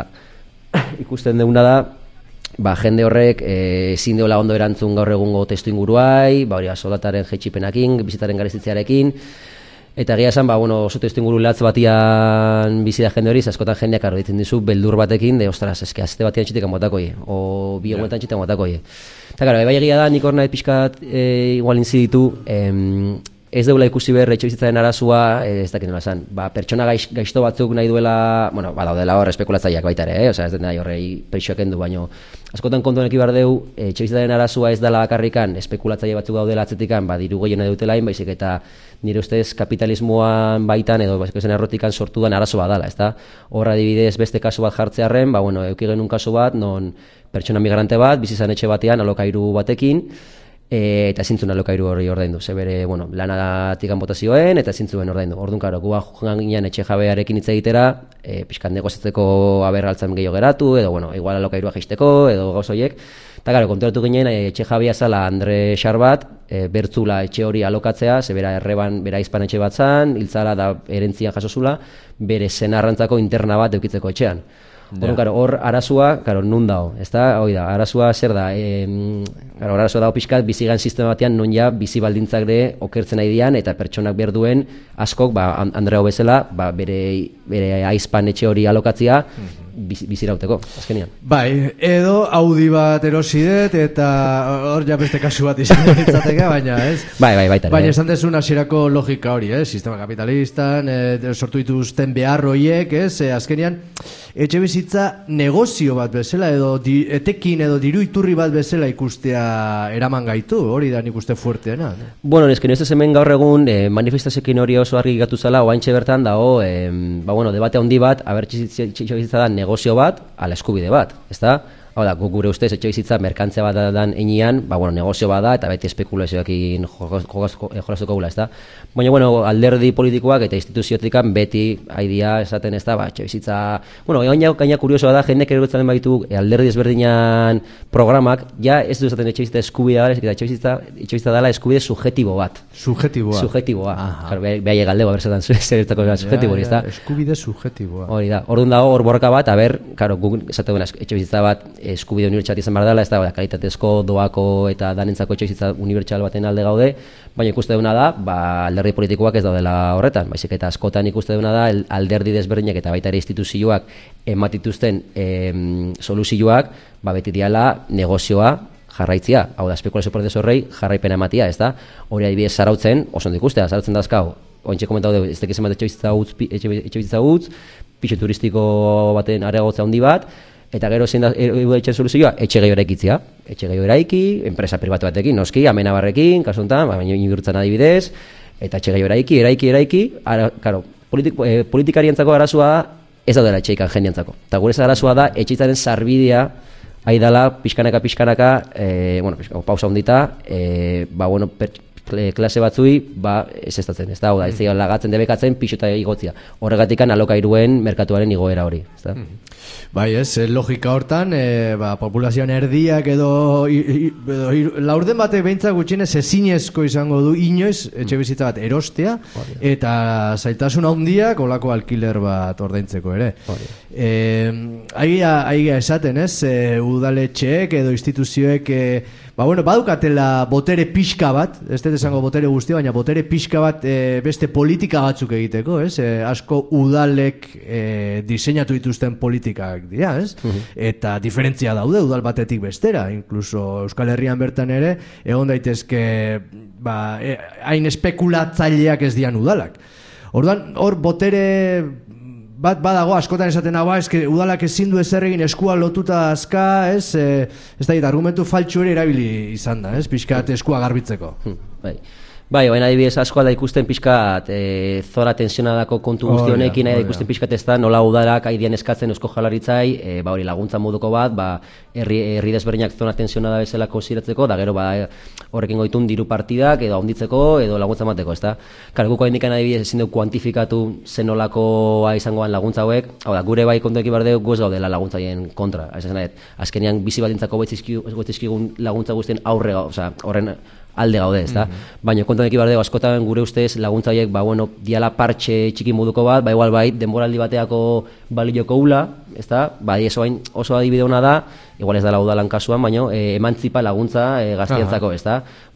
ikusten duguna da, ba, jende horrek ezin deola ondo erantzun gaur egungo testu inguruai, ba, hori soldатaren jetxipenakin, bizitaren garestitzearekin, eta egia esan, ba, bueno, oso testu inguru latz batian bizi da jende hori, askotan jendeak arditzen dizu beldur batekin, de ostras, eske azte batian txitekan botakoi, o bi egunetan txitekan botakoi. Eta gara, bai egia da, nik hor nahi pixkat igual inziditu, ez deula ikusi behar etxebizitzaren arazua, ez dakit nola esan, ba, pertsona gaizto batzuk nahi duela, bueno, ba, daudela hor espekulatzaileak baita ere, osea, ez dut nahi horrei preixoak endu, baino, askotan kontuan eki behar deu, etxebizitzaren arazua ez dela bakarrikan, espekulatzaile batzuk daudela atzetikan, ba, diru gehiena dutelain, baizik eta nire ustez kapitalismoan baitan edo zen errotikan sortu den arazo bat dela, ezta? Hor adibidez beste kasu bat jartzearren, ba, bueno, euki genuen kasu bat, non pertsona migrante bat, bizizan etxe batean, alokairu batekin, eta ezintzun alokairu hori ordaindu. Ze bere, bueno, lanatikan botazioen, eta ezintzuen ordaindu. Orduan, karo, gua joan ginen etxe jabearekin hitz egitera, pixkan negoziatzeko aberraltzan gehiago geratu, edo, bueno, igual alokairua jaisteko, edo gauzoiek. Eta, karo, konturatu ginen, etxe jabea zala Andre Xarbat, bertzula etxe hori alokatzea, ze bera erreban, bera izpan etxe bat zan, hiltzala da erentzian jasozula, bere zenarrantzako interna bat eukitzeko etxean. Bueno, claro, hor arazua, claro, nun dago, ezta? Hoi da, arazua zer da? Claro, arazua dago pixkat bizigan sistema batean non ja bizi baldintzak de okertzen nahi dian eta pertsonak behar duen askok, ba Andreo bezala, ba bere aizpan etxe hori alokatzia bizirauteko, azkenean. Bai, edo Audi bat erosi dut eta hor ja beste kasu bat izan ditzateke, baina, ez? Bai, baita. Baina esan dezun hasierako logika hori, ez? Sistema kapitalistan, sortu dituzten behar horiek, ez? Azkenean, etxe bizitza negozio bat bezala edo etekin edo diru iturri bat bezala ikustea eraman gaitu, hori da nik uste fuerteena. Bueno, nesken ez hemen gaur egun manifestazioekin hori oso argi gatu zala, oaintxe bertan dago, ba bueno, debate handi bat, aber etxe bizitza da negozio bat, ala eskubide bat, ezta? Hau da, gure ustez etxe bizitza merkantzia bat dan enean, ba bueno, negozio bat da eta beti espekulazioekin jolastuko gula, ezta? Baina bueno, alderdi politikoak eta instituziotikan beti aidia esaten, ezta, ba etxe bizitza, bueno, gaina kuriosoa da jendek erotzen baitu alderdi ezberdinan programak, ja ez du esaten etxe bizitza eskubidea da, etxe bizitza dela eskubide subjektibo bat. Subjektiboa. Claro, behaie galdego berzetan zertako subjektibo hori, ezta? Eskubide subjektiboa. Hori da. Orduan dago hor borroka bat, aber, claro, guk esaten duen etxe bizitza bat eskubide unibertsal izan behar dela, ez da, kalitatezko, doako eta danentzako etxebizitza unibertsal baten alde gaude, baina ikuste duna da, ba, alderdi politikoak ez daudela horretan, baizik eta askotan ikuste duna da, alderdi desberdinak eta baita ere instituzioak ematituzten soluzioak, ba, beti diala negozioa jarraitzia, hau da, espekulazio prozesu horrei jarraipena ematia, ez da, hori adibidez zarautzen, oso ondo ikustea, zarautzen dazkau, ointxe komentau dugu, ez tekizen bat etxebizitza utz, pixe turistiko baten areagotza handi bat, eta gero zein da etxe soluzioa, etxe gehiago eraikitzea. Etxe gehiago eraiki, enpresa pribatu batekin, noski, amenabarrekin, kasu honetan, baina inurtzen adibidez, eta etxe gehiago eraiki, claro, politikarientzako arazoa ez daudela etxeikan jendiantzako. Eta gure arazoa da, etxeitzaren sarbidea, aidala, pixkanaka, bueno, pausa hondita, ba, bueno, klase batzui ez estatzen, ez da, ez da, lagatzen debekatzen pixota igotzia. Horregatikan alokairuen merkatuaren igoera hori, ez da. Bai, logika hortan, populazioan erdiak edo laurden batek behintzak gutxienez ezinezko izango du inoiz etxe bizitza bat erostea eta zailtasun handiak olako alkiler bat ordaintzeko ere. Aigia esaten, udaletxeek edo instituzioek badukatela botere pixka bat, ez dut esango botere guztia, baina botere pixka bat beste politika batzuk egiteko, asko udalek diseinatu dituzten politikak dira, eta diferentzia daude udal batetik bestera, inkluso Euskal Herrian bertan ere egon daitezke hain espekulatzaileak ez dian udalak. Orduan, hor botere bat badago, askotan esaten dago, udalak ezin du ezer egin eskua lotuta azka, ez da, argumentu faltsu ere erabili izan da, pixkat eskua garbitzeko. Bai, baina adibidez asko da ikusten pixkat zora tensionadako kontu guzti honekin, da ikusten pixkat ez da nola udalak haidian eskatzen Eusko Jaurlaritzai, hori laguntza moduko bat, herri desberdinak zona tensionada bezala konsideratzeko, da gero horrekin goitun diru partidak edo handitzeko edo laguntza mateko, ez da. Guko indikan adibidez ezin dugu kuantifikatu zen nolakoa izangoan laguntza hauek, hau da, gure bai kontuekin behar dugu goz gaudela laguntzaien kontra, azkenean bizi balintzako goitzizkigun laguntza guztien aurre, horren alde gaude, ez da? Baina kontuan eki bardeo, askotan gure ustez laguntza horiek, diala partxe txiki moduko bat, igual denboraldi bateako balioko ula, ez da? Oso adibide hona da, igual ez da udalan kasuan, baina emantzipa laguntza gaztientzako, ez da?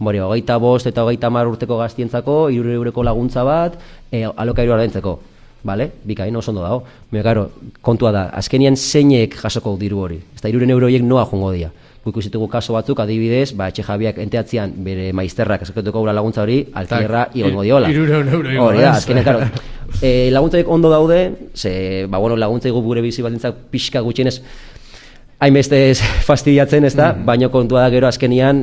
25 eta 30 urteko gaztientzako, 3 euroko laguntza bat, alokairu ordaintzeko. Bikain, oso ondo dago. Kontua da, azkenian zeinek jasoko diru hori. Ez da, 3 euro horiek noa jongo dira. Ikusitugu kaso batzuk, adibidez, etxe jabiak enteatzean bere maizterrak esaketuko gura laguntza hori, alkierra igongo diola. 3 euro igongo. Hori da, azkenean, laguntzaiek ondo daude, laguntzaiek gure bizi baldintzak pixka gutxienez, hainbeste fastidiatzen, ez da, baina kontua da gero azkenian,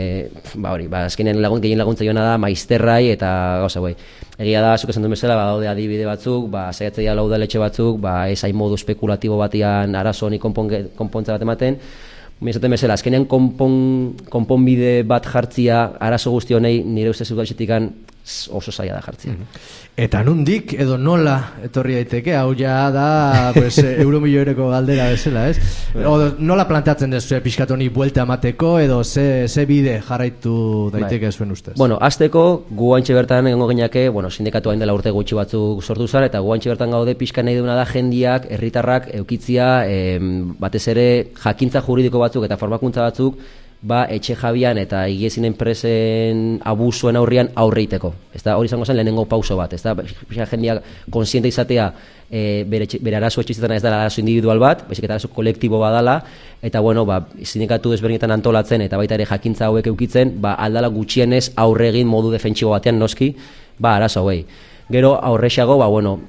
azkenian gehien laguntza joana da maizterrai eta gauza guai. Egia da, zuk esan duen bezala, daude adibide batzuk, saiatzea laudaletxe batzuk, ez hain modu spekulatibo batian arazo honi konpontza bat ematen, Mizaten bezala, azkenean konponbide bat jartzia arazo guzti honei nire ustez udaletxetikan oso zaila da jartzia. Eta nundik edo nola etorri daiteke, hau ja da euromilioereko galdera bezala, ez? Nola planteatzen dezu pixkat honi buelta emateko edo ze bide jarraitu daiteke zuen ustez? Azteko, gu haintxe bertan egongo gineake, sindikatu hain dela urte gutxi batzuk sortu zara, eta gu haintxe bertan gaude pixka nahi duna da jendiak, herritarrak eukitzia, batez ere jakintza juridiko batzuk eta formakuntza batzuk, etxe jabian eta higiezin enpresen abusuen aurrian aurreiteko. Hori izango zen lehenengo pauso bat. Jendeak konsiente izatea bere arazo etxizietan ez dela arazo individual bat, baizik eta arazo kolektibo badala, eta sindikatu desberdinetan antolatzen eta baita ere jakintza hauek eukitzen, aldala gutxienez aurregin modu defentsibo batean noski, arazo hauei. Gero aurrexago,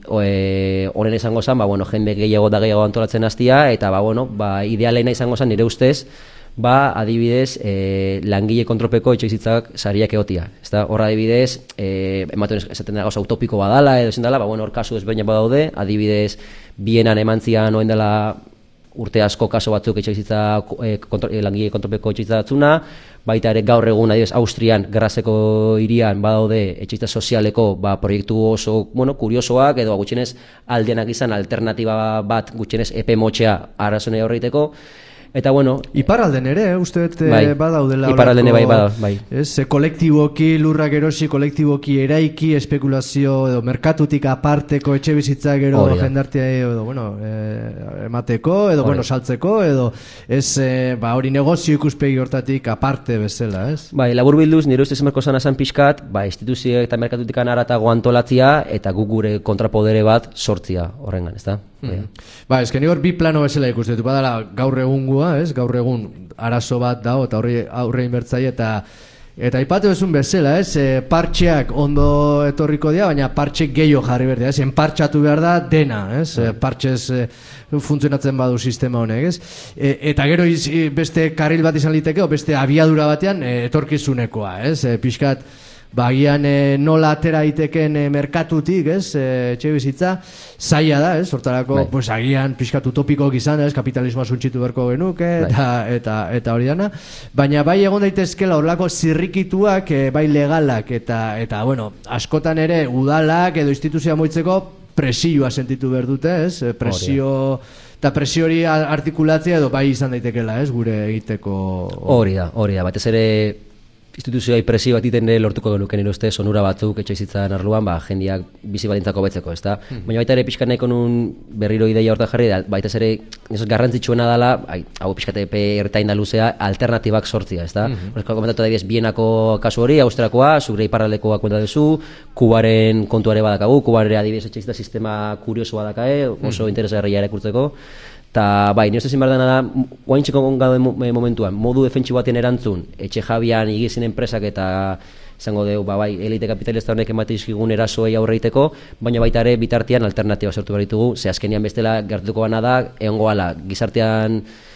horren izango zen, jende gehiago antolatzen hastia, eta idealena izango zen nire ustez, adibidez, langile kontrolpeko etxebizitzak sariak egotia. Horra adibidez, ematen esaten da gauza utopiko badala, edo zen dela, hor kasu ezberdinak badaude, adibidez, Bienan emantzian oen dela urte asko kaso batzuk etxebizitza langile kontrolpeko etxebizitza batzuna, baita ere gaur egun, adibidez, Austrian, Grazeko hirian badaude etxebizitza sozialeko proiektu oso, kuriosoak, edo gutxienez aldeanak izan alternatiba bat gutxienez epe motxea arrazonea horreiteko. Eta iparralden ere, uste badaudela iparralden bai. Kolektiboki lurrak erosi, kolektiboki eraiki, espekulazio edo merkatutik aparteko etxe bizitza gero jendartea emateko, edo saltzeko, edo hori negozio ikuspegi hortatik aparte bezala, ez? Labur bilduz, nire ustez emerko zanazan pixkat, instituzio eta merkatutik aratago antolatzia eta guk gure kontrapodere bat sortzia horrengan, ez da? Ezken hor bi plano bezala ikustetu, badala gaur egungua, gaur egun arazo bat dago eta aurre inbertzaile eta aipatu bezun bezala, partxeak ondo etorriko dira, baina partxe gehiago jarri behar dira, enpartxatu behar da dena, partxez funtzionatzen badu sistema honek, eta gero beste karril bat izan liteke, beste abiadura batean etorkizunekoa, pixkat bagian nola atera iteken merkatutik, ez, etxe bizitza, zaila da, ez, hortarako, pues, agian pixkat utopikoak izan, ez, kapitalismoa suntxitu berko genuke, eta hori dana, baina bai egon daitezkela horlako zirrikituak, bai legalak, eta bueno, askotan ere udalak edo instituzioa moitzeko presioa sentitu behar dute, ez, eta presio hori artikulatzea edo bai izan daitekela, ez, gure egiteko... Hori da, batez ere instituzioai presio bat iten lortuko genuken nire uste sonura batzuk etxebizitzan arloan, jendiak bizi balintzako betzeko, ezta? Baina baita ere pixkat nahiko nun berriro ideia hortan jarri, baita ere garrantzitsuena dela, hau pixkat ertain da luzea, alternatibak sortzia, ezta? Komentatu da Bienako kasu hori, Austriakoa, zure iparraldekoa kuenta duzu, Kubaren kontuare badakagu, Kubaren adibidez etxebizitza sistema kurioso badakae, oso interesgarria erakurtzeko. Eta bai, nire ezin behar dena da, guaintxeko gaude momentuan, modu defentsi baten erantzun, etxe jabian igizin enpresak eta izango dugu, bai, elite kapitalista honek ematizkigun erasoei aurreiteko, baina baita ere bitartean alternatiba sortu behar ditugu, ze azkenian bestela gertuko gana da, egongo gala, gizartean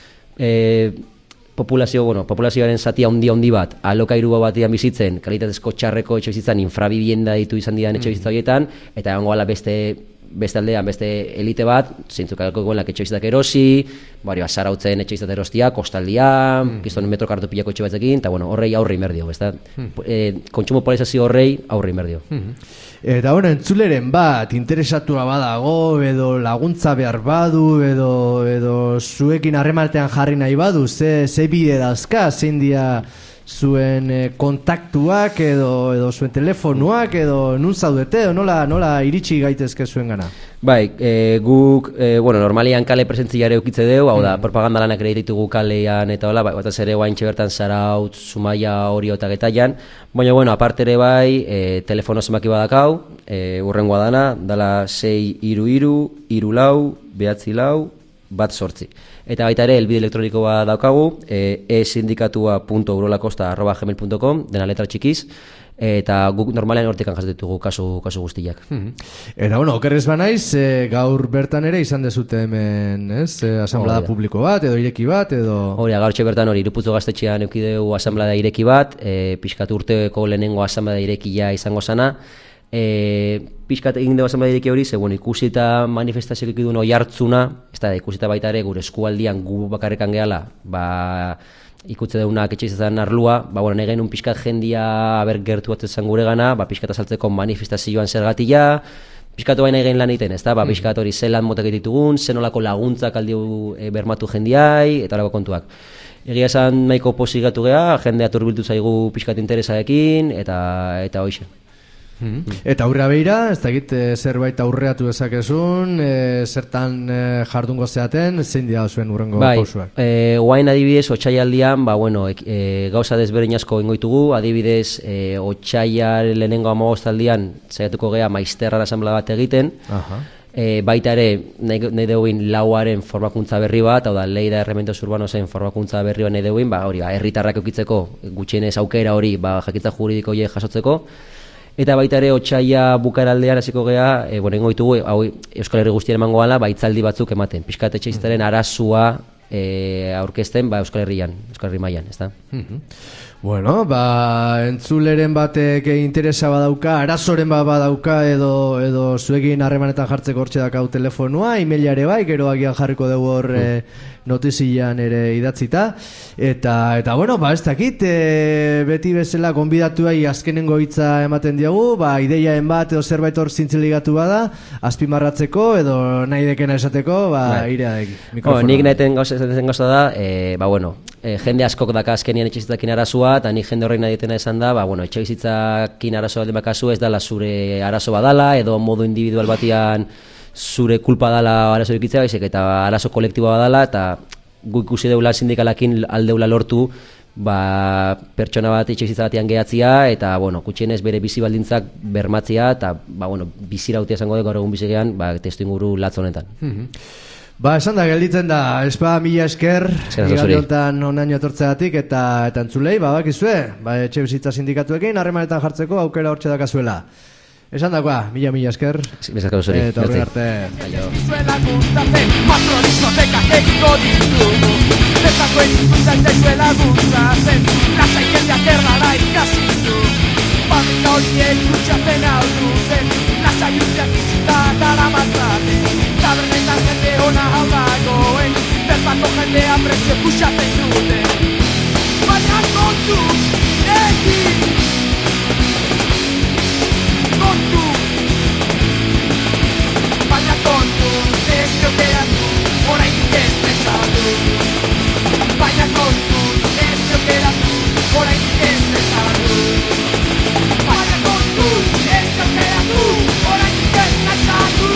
populazioaren zatia handi bat, alokairu batean bizitzen, kalitatezko txarreko etxe bizitzan, infrabibienda ditu izan dian etxe bizitza horietan, eta egongo gala beste aldean, beste elite bat, zeintzuk alkoikoenak etxebizitzak erosi, zarautzen etxebizitzak erostia, kostaldia, kiston metro kartopilako etxe batzekin, eta horrei aurre inberdio, kontsumo polarizazio horrei aurre inberdio. Eta entzuleren bat, interesatua badago, edo laguntza behar badu, edo zuekin harremaltean jarri nahi badu, ze bide dazka, zein dia zuen kontaktuak edo zuen telefonuak edo nun zaudete edo nola iritsi gaitezke zuen gana? Bai, guk, normalian kale presentziare eukitze deu, hau da, propaganda lanak ere ditugu kalean eta hola, bataz ere guaintxe bertan Zarautz, Zumaia, Orio eta Getaian, baina, aparte ere bai, telefono zenbaki badakau, urrengoa dala 633-34 eta baita ere elbide elektronikoa daukagu, esindikatua.urolakosta@gmail.com, dena letra txikiz, eta guk normalean hortikan jaso ditugu kasu guztiak. Eta okerrez banaiz, gaur bertan ere izan dezute hemen, ez? Asamblada publiko bat, edo ireki bat, edo... Hori, gaur bertan hori, Iruputzu gaztetxean eukideu asamblada ireki bat, pixkat urteko lehenengo asamblada irekia izango zana, pixkat egin dugu asamblea ireki hori, ze ikusita manifestazioak ikidun oi hartzuna, ez da, ikusita baita ere gure eskualdian gu bakarrekan gehala, ikutze deunak etxebizitzan arlua, nahi genuen pixkat jendia gertu batzen gure gana, pixkat azaltzeko manifestazioan zergatia, pixkatu baina egin lan egiten, ez da, pixkat hori zelan motak ditugun, zenolako laguntzak aldiu bermatu jendiai, eta horako kontuak. Egia esan nahiko posigatu geha, jendea turbiltu zaigu pixkat interesarekin, eta hoxe. Eta aurrea beira, ez da egit zerbait aurreatu dezakezun, zertan jardungo zeaten, zein dira zuen urrengo pausuak? Guain adibidez, otsaialdian, gauza desberdin asko ingoitugu, adibidez, otsaial lehenengo 15aldian zaiatuko gea maizterran asamblea bat egiten, baita ere, nahi deuin lauaren formakuntza berri bat, hau da, Leida Errementos Urbanosen formakuntza berri bat nahi deuin, herritarrak eukitzeko, gutxienez aukera hori, jakintza juridiko jasotzeko, eta baita ere otsaila bukaraldean hasiko gea, ingo ditugu Euskal Herri guztien emango gala, hitzaldi batzuk ematen. Pixkat etxebizitzaren arazua aurkezten Euskal Herri mailan, ezta? Entzuleren batek interesa badauka, arazoren badauka edo zuekin harremanetan jartzeko hortxe dakau telefonua, emailare bai, gero agian jarriko dugu hor notizian ere idatzita, eta ez dakit, beti bezala gonbidatuai azkenengo hitza ematen diagu, ideiaen bat edo zerbait hor zintziligatu bada, azpimarratzeko edo nahi dekena esateko, ireadek mikrofona. Nik nahi den gauza da, jende askok daka azkenian etxebizitzakin arazua, eta nik jende horrein nahi detena esan da, etxebizitzakin arazo alde bakazu ez dala zure arazo badala, edo modu individual batian zure kulpa dala arazo dikitzea, eta arazo kolektiboa badala, eta gu ikusi deula sindikalakin aldeula lortu, pertsona bat etxebizitza batian gehatzia, eta, gutxienez bere bizi baldintzak bermatzia, eta, bizirautia esango dugu gaur egun bizigean, testu inguru latz honetan. Esan da, gelditzen da, espa mila esker, igaliontan onaino etortzeatik, eta entzulei, bakizue, etxebizitza sindikatuekin, harremanetan jartzeko aukera hortxe dakazuela. Esan dakoa, mila esker. Eta horren arte. Zuela guntatzen, patronizotekak egiko ditugu. Zezako egin guntatzen zuela guntatzen, lasai jendeak erdala ikasin du. Fabrika horiek kutsatzen hau duten, lasai urteak itxita daramatzate. Tabernetan jende ona hau dagoen, bertako jendea prezio kutsatzen duten. Baina kontu egin, kontu, baina kontu ez jokeratu, oraindik ez bezatu. Baina kontu ez jokeratu, oraindik ez bezatu. Baina kontu ez jokeratu, oraindik ez bezatu.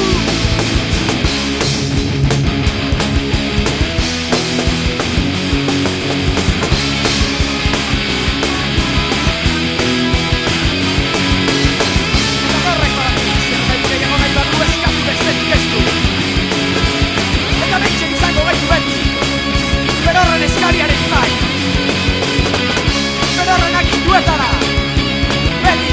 Berorren eskariaren zai, berorren aginduetara, beti,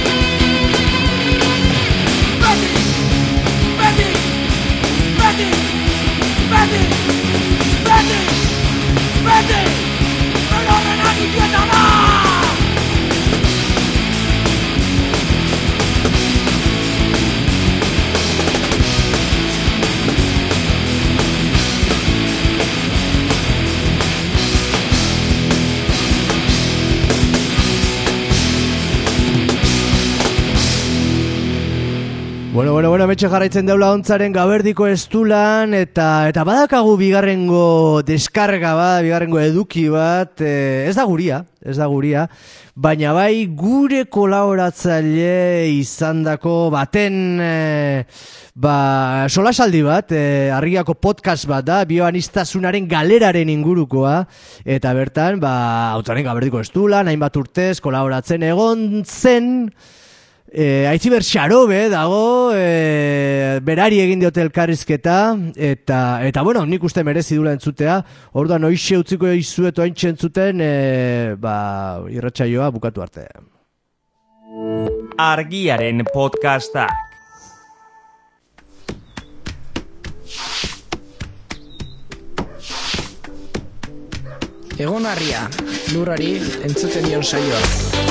beti, beti, beti, beti, beti, beti, berorren aginduetara! Bueno, metxe jarraitzen deula ontzaren gaberdiko estulan, eta badakagu bigarrengo deskarga bat, bigarrengo eduki bat, ez da guria, baina bai gure kolaboratzaile izandako baten solasaldi bat, Argiako podcast bat da, bioanistasunaren galeraren ingurukoa, eta bertan, ontzaren gaberdiko estulan, hainbat urtez kolaboratzen egon zen, Aitziber Xarobe dago, berari egin diote elkarrizketa, eta bueno, nik uste merezi dula entzutea, orduan hoixe utziko izueto haintxe entzuten, irratsaioa bukatu arte. Argiaren podcasta. Egonarria, lurrari entzuten dion saioa.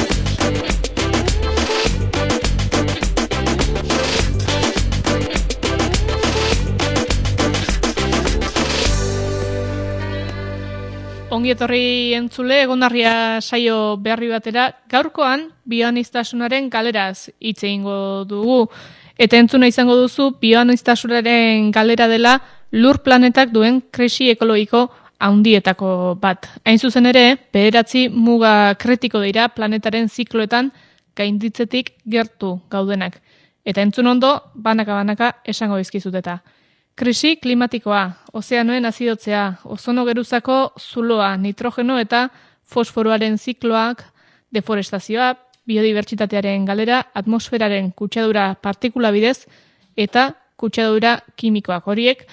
Ongi etorri entzule, Egonarria saio berri batera, gaurkoan bioanistasunaren galeraz hitz egingo dugu. Eta entzuna izango duzu, bioanistasunaren galera dela lur planetak duen krisi ekologiko handietako bat. Hain zuzen ere, 9 muga kritiko dira planetaren zikloetan gainditzetik gertu gaudenak. Eta entzun ondo, banaka esango dizkizut eta. Krisi klimatikoa, ozeanoen azidotzea, ozono geruzako zuloa, nitrogeno eta fosforoaren zikloak, deforestazioa, biodibertsitatearen galera, atmosferaren kutsadura partikula bidez eta kutsadura kimikoak horiek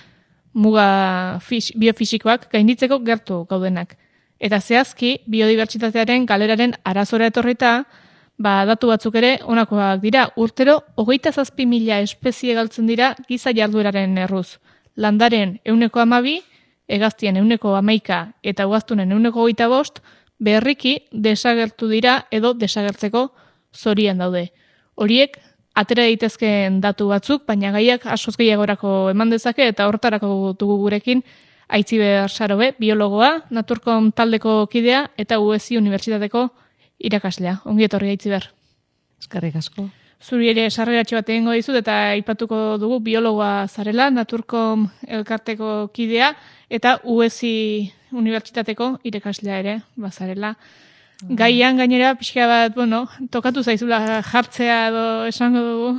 muga biofisikoak gainditzeko gertu gaudenak. Eta zehazki, biodibertsitatearen galeraren arazora etorrita, datu batzuk ere honakoak dira. Urtero, 27.000 espezie galtzen dira giza jardueraren erruz. Landaren 12%, hegaztien 11% eta ugaztunen 25% berriki desagertu dira edo desagertzeko zorian daude. Horiek, atera daitezkeen datu batzuk, baina gaiak askoz gehiagorako eman dezake eta hortarako dugu gurekin Aitziber Xarobe, biologoa, Naturkom taldeko kidea eta UESI Unibertsitateko irakaslea. Ongi etorri Aitziber. Eskerrik asko. Zuri ere sarreratxo bat egingo dizut eta aipatuko dugu biologoa zarela, Naturkom elkarteko kidea eta UESI Unibertsitateko irakaslea ere bazarela. Gaian gainera pixka bat, tokatu zaizula jartzea edo esango dugu.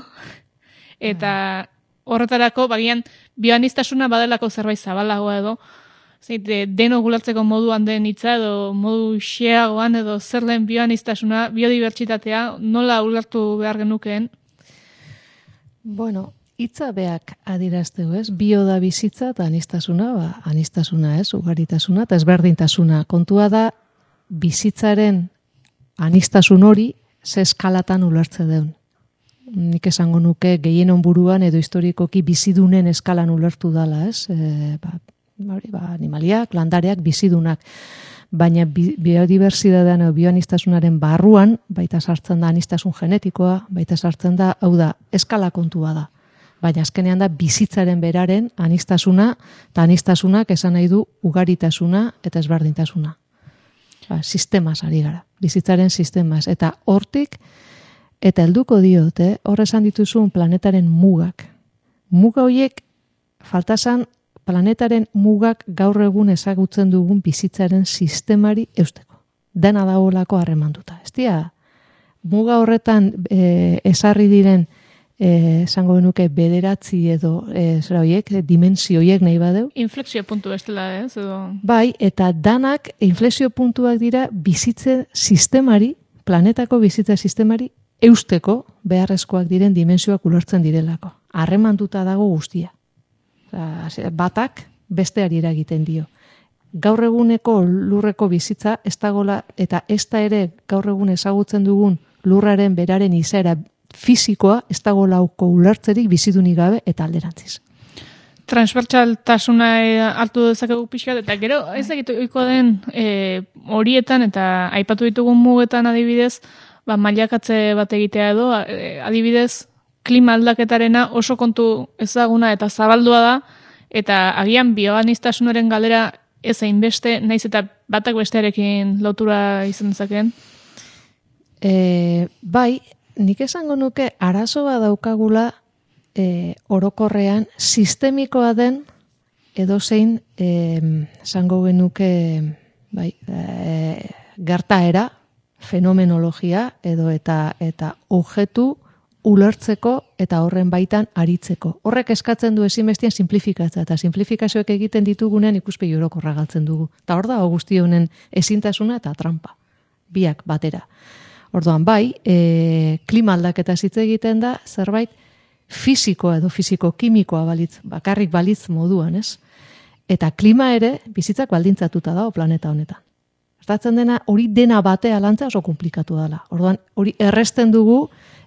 Eta horretarako, bagian, bioanistasuna badelako zerbait zabalagoa edo, deno gulartzeko moduan den hitza edo modu xeagoan edo zer den bioanistasuna, biodibertsitatea, nola ulertu behar genukeen? Hitza beak adirazteu, ez? Bio da bizitza eta anistasuna, anistasuna, ez? Ugaritasuna eta ezberdintasuna. Kontua da, bizitzaren anistasun hori ze eskalatan ulertze deun. Nik esango nuke gehienon buruan edo historikoki bizidunen eskalan ulertu dala, ez? Animaliak, landareak, bizidunak. baina biodibertsitatean edo bioanistasunaren barruan, baita sartzen da anistasun genetikoa, baita sartzen da, hau da, eskala kontua da. Baina azkenean da bizitzaren beraren anistasuna, eta anistasunak esan nahi du ugaritasuna eta ezberdintasuna. Sistemaz ari gara, bizitzaren sistemaz. Eta hortik, eta helduko diote, hor esan dituzun planetaren mugak. Muga horiek, faltazan planetaren mugak gaur egun ezagutzen dugun bizitzaren sistemari eusteko. Dena dagoelako harremanduta. Ez dira, muga horretan ezarri diren esango genuke bederatzi edo zera horiek, dimensio horiek nahi badeu. Inflexio puntu bestela, ez? Edo... Bai, eta danak inflexio puntuak dira bizitze sistemari, planetako bizitze sistemari eusteko beharrezkoak diren dimensioak ulertzen direlako. Harremanduta dago guztia. Batak besteari eragiten dio. Gaur eguneko lurreko bizitza ez dagoela eta ez da ere gaur egun ezagutzen dugun lurraren beraren izaera fisikoa ez dagoelako ulertzerik bizidunik gabe eta alderantziz. Transbertsaltasuna hartu dezakegu pixkat, eta gero ez egitu oiko den horietan eta aipatu ditugun mugetan adibidez, mailakatze bat egitea edo, adibidez, klima aldaketarena oso kontu ezaguna eta zabaldua da, eta agian bioanistasunaren galdera ez hainbeste, naiz eta batak bestearekin lotura izan dezakeen? Bai, nik esango nuke arazo bat daukagula orokorrean sistemikoa den edozein esango genuke gertaera, fenomenologia edo eta objektu ulertzeko eta horren baitan aritzeko. Horrek eskatzen du ezinbestean simplifikatza eta simplifikazioek egiten ditugunean ikuspegi orokorra galtzen dugu. Eta hor da guzti honen ezintasuna eta trampa. Biak batera. Orduan bai, klima aldaketa hitz egiten da zerbait fisikoa edo fisiko-kimikoa balitz, bakarrik balitz moduan, ez? Eta klima ere bizitzak baldintzatuta dago planeta honetan. Gertatzen dena hori dena batea lantzea oso komplikatu dela. Orduan hori erresten dugu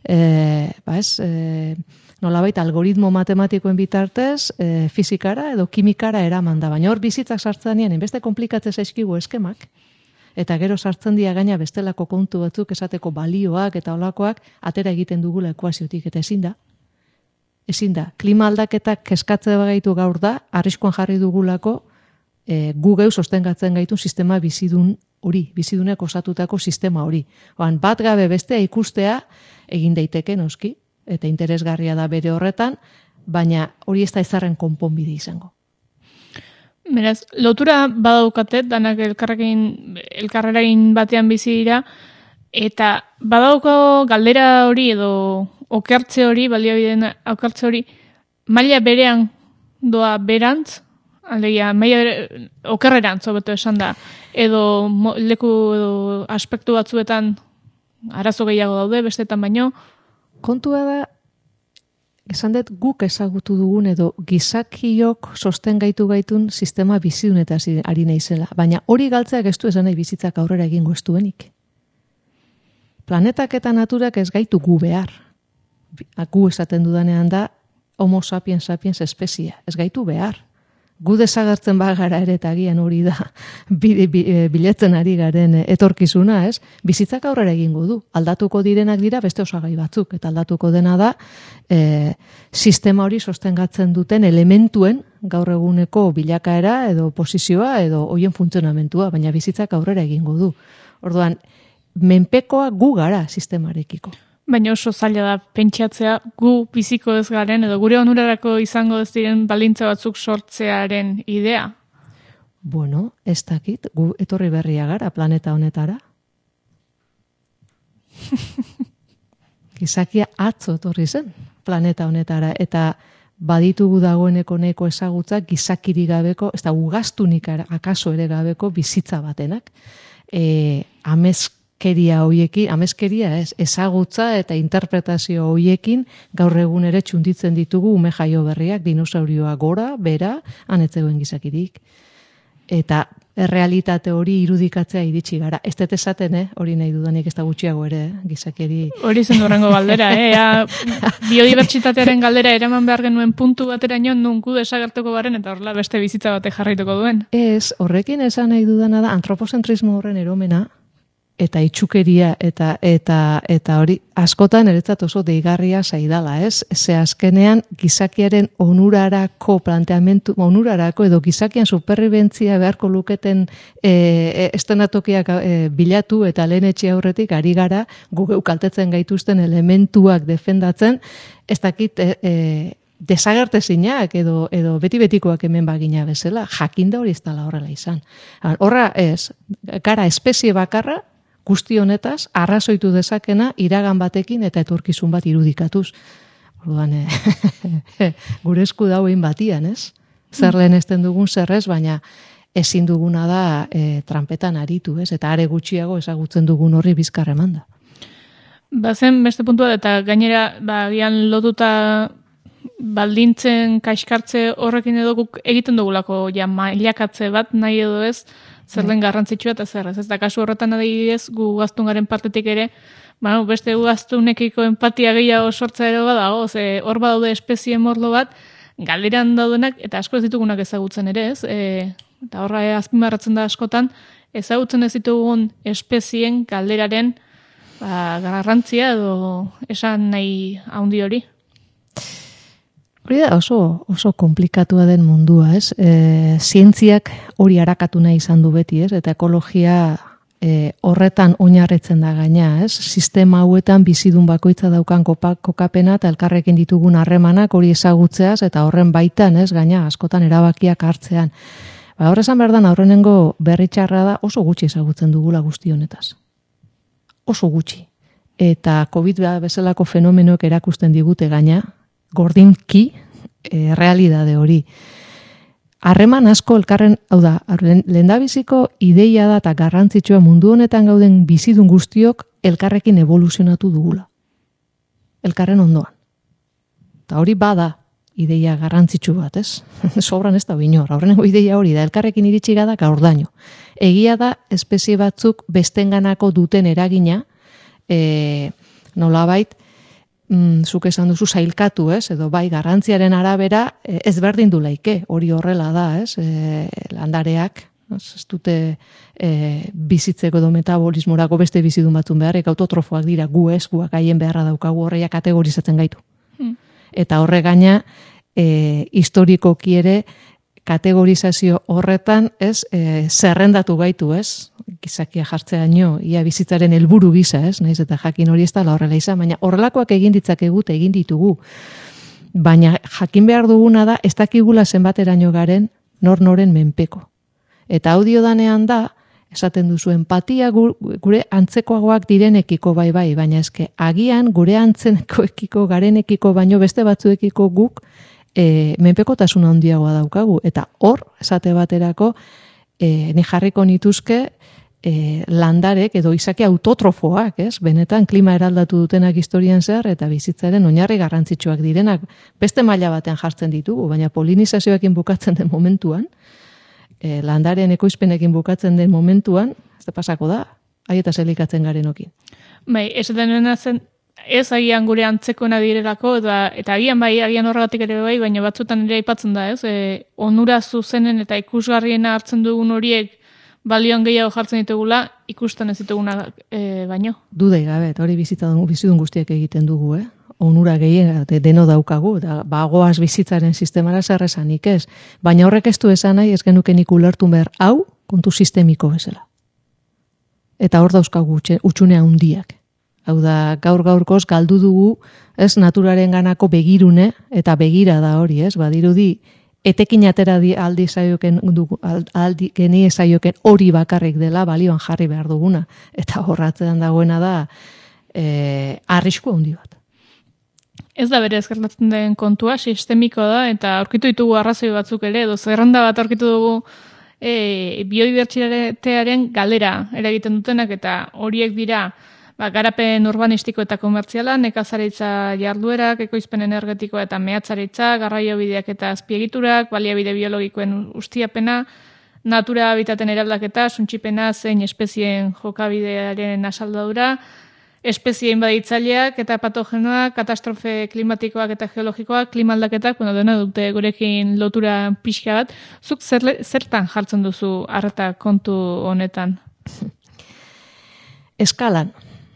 nolabait algoritmo matematikoen bitartez fizikara edo kimikara eraman da. Baina hor bizitzak sartzen dien, enbeste komplikatzen zaizkigu eskemak, eta gero sartzen dira gaina bestelako kontu batzuk esateko balioak eta olakoak atera egiten dugula ekuaziotik, eta ezin da. Klima aldaketak kezkatze bagaitu gaur da, arriskuan jarri dugulako gu geu sostengatzen gaitun sistema bizidun hori, bizidunek osatutako sistema hori. Oan, bat gabe bestea ikustea egin daiteke noski, eta interesgarria da bere horretan, baina hori ez da ezarren konponbide izango. Beraz, lotura badaukate, danak elkarreragin batean bizi dira, eta badauko galdera hori edo okertze hori, baliabideen okertze hori, maila berean doa berantz, alegia, okerrerantz, hobeto esan da, edo leku edo aspektu batzuetan arazo gehiago daude, bestetan baino. Kontua da, esan dut guk ezagutu dugun edo gizakiok sosten gaitun sistema bizidunetaz ari naizela. Baina hori galtzeak ez du esan nahi bizitzak aurrera egingo ez duenik. Planetak eta naturak ez gaitu gu behar. Gu esaten dudanean da homo sapiens sapiens espezia. Ez gaitu behar. Gu desagertzen bagara ere eta agian hori da biletzen ari garen etorkizuna, ez? Bizitzak aurrera egingo du. Aldatuko direnak dira beste osagai batzuk, eta aldatuko dena da sistema hori sostengatzen duten elementuen gaur eguneko bilakaera edo posizioa edo hoien funtzionamentua, baina bizitzak aurrera egingo du. Orduan, menpekoa gu gara sistemarekiko. Baina oso zaila da pentsatzea gu biziko ez garen edo gure onurarako izango ez diren baldintza batzuk sortzearen idea. Bueno, ez dakit, gu etorri berria gara planeta honetara. Gizakia atzo etorri zen planeta honetara, eta baditugu dagoeneko neko ezagutza gizakiri gabeko, ez da ugaztunik akaso ere gabeko bizitza batenak. Amezkeria ez, ezagutza eta interpretazio hoiekin gaur egun ere txunditzen ditugu ume jaio berriak, dinosaurioa gora, bera, anetzegoen gizakirik. Eta errealitate hori irudikatzea iritsi gara. Ez dut esaten, hori nahi dudanik ez da gutxiago ere, gizakeri. Hori zen horrengo galdera, biodibertsitatearen galdera eraman behar genuen puntu bateraino nunku desagertuko garen eta horrela beste bizitza batek jarraituko duen. Ez, horrekin esan nahi dudana da antropozentrismo horren eromena, eta itxukeria eta hori askotan eretzat oso deigarria zaidala, ez? Ze azkenean gizakiaren onurarako planteamendu, onurarako edo gizakian superbibentzia beharko luketen estenatokiak bilatu eta lehen etxe aurretik ari gara guk kaltetzen gaituzten elementuak defendatzen, ez dakit desagertezinak edo beti-betikoak hemen bagina bezala, jakinda hori ez dela horrela izan. Horra ez, gara espezie bakarra, guzti honetaz, arrazoitu dezakena iragan batekin eta etorkizun bat irudikatuz. Orduan, gure esku dauen batian, ez? Zer lehenesten dugun zerrez, baina ezin duguna da trampetan aritu, ez? Eta are gutxiago ezagutzen dugun horri bizkar eman da. Bazen beste puntua eta gainera, gian lotuta baldintzen kaiskartze horrekin edo guk egiten dugulako mailakatze bat nahi edo ez, zer den garrantzitsua eta zer ez. Ez da kasu horretan adibidez, gu gaztungaren partetik ere, beste gaztunekiko empatia gehiago sortza ere badago, hor badaude espezie morlo bat, galderan daudenak, eta asko ez ditugunak ezagutzen ere ez, eta horra azpimarratzen da askotan, ezagutzen ez ditugun espezien galderaren garrantzia edo esan nahi handi hori. Hori da oso komplikatua den mundua, ez? Zientziak hori arakatu nahi izan du beti, ez? Eta ekologia horretan oinarritzen da gaina, ez? Sistema hauetan bizidun bakoitza daukan kokapena eta elkarrekin ditugun harremanak hori ezagutzeaz eta horren baitan, ez? Gaina askotan erabakiak hartzean. Hor esan behar da, aurrenengo berritxarra da oso gutxi ezagutzen dugula guzti honetaz. Oso gutxi. Eta COVID bezalako fenomenoek erakusten digute gaina, gordinki realidade hori. Harreman asko elkarren, hau da, lehendabiziko ideia da eta garrantzitsua mundu honetan gauden bizidun guztiok elkarrekin evoluzionatu dugula. Elkarren ondoan. Eta hori bada ideia garrantzitsu bat, ez? Sobran ez da binor. Aurreneko ideia hori da, elkarrekin iritsi gada gaurdaino. Egia da, espezie batzuk bestenganako duten eragina, nolabait, zuk esan duzu zailkatu, ez? Edo bai, garrantziaren arabera ezberdin du laike, hori horrela da, ez? Landareak, ez dute bizitzeko edo metabolismorako beste bizidun batzun beharrek, autotrofoak dira, guak haien beharra daukagu horreia kategorizatzen gaitu. Eta horre gaina, historikoki ere, kategorizazio horretan, ez, zerrendatu gaitu, ez? Gizakia jartzeaino, ia bizitzaren helburu gisa, ez? Naiz eta jakin hori ez da horrela izan, baina horrelakoak egin ditzakegu eta egin ditugu. Baina jakin behar duguna da, ez dakigula zenbateraino garen noren menpeko. Eta audio danean da, esaten duzu empatia gure antzekoagoak direnekiko bai, baina eske agian gure antzekoekiko garenekiko baino beste batzuekiko guk menpekotasuna handiagoa daukagu. Eta hor, esate baterako, ni jarriko nituzke landarek edo izaki autotrofoak, ez? Benetan klima eraldatu dutenak historian zehar eta bizitzaren oinarri garrantzitsuak direnak beste maila batean jartzen ditugu, baina polinizazioekin bukatzen den momentuan, landaren ekoizpenekin bukatzen den momentuan, ez da pasako da, haietaz elikatzen garenokin. Bai, ez denena zen, ez agian gure antzekona direlako, eta agian bai, agian horregatik ere bai, baina batzutan ere aipatzen da, ez? Onura zuzenen eta ikusgarriena hartzen dugun horiek balioan gehiago jartzen ditugula, ikusten ez dituguna baino. Dudei gabe, eta hori bizidun guztiak egiten dugu, onura gehien deno daukagu, eta bagoaz bizitzaren sistemara zerrezanik ez. Baina horrek ez du esan nahi, ez genukenik ulertu behar hau kontu sistemiko bezala. Eta hor dauzkagu utxune handiak. Hau da, gaur-gaurkoz galdu dugu, ez naturaren ganako begirune, eta begira da hori, ez? Badirudi, etekin atera aldi genie zaioken hori bakarrik dela balioan jarri behar duguna. Eta horratzean dagoena da arrisku handi bat. Ez da bere ezkertatzen den kontua, sistemiko da, eta aurkitu ditugu arrazoi batzuk ere, edo zerrenda bat aurkitu dugu biodibertsitatearen galera eragiten dutenak, eta horiek dira garapen urbanistiko eta komertziala, nekazaritza jarduerak, ekoizpen energetikoa eta mehatzaritza, garraiobideak eta azpiegiturak, baliabide biologikoen ustiapena, natura habitaten eraldaketa, suntsipena zein espezien jokabidearen asaldadura, espezien baditzaileak eta patogenoak, katastrofe klimatikoak eta geologikoak, klima aldaketak, dena dute gurekin lotura pixka bat. Zuk zertan jartzen duzu arreta kontu honetan? Eskalan.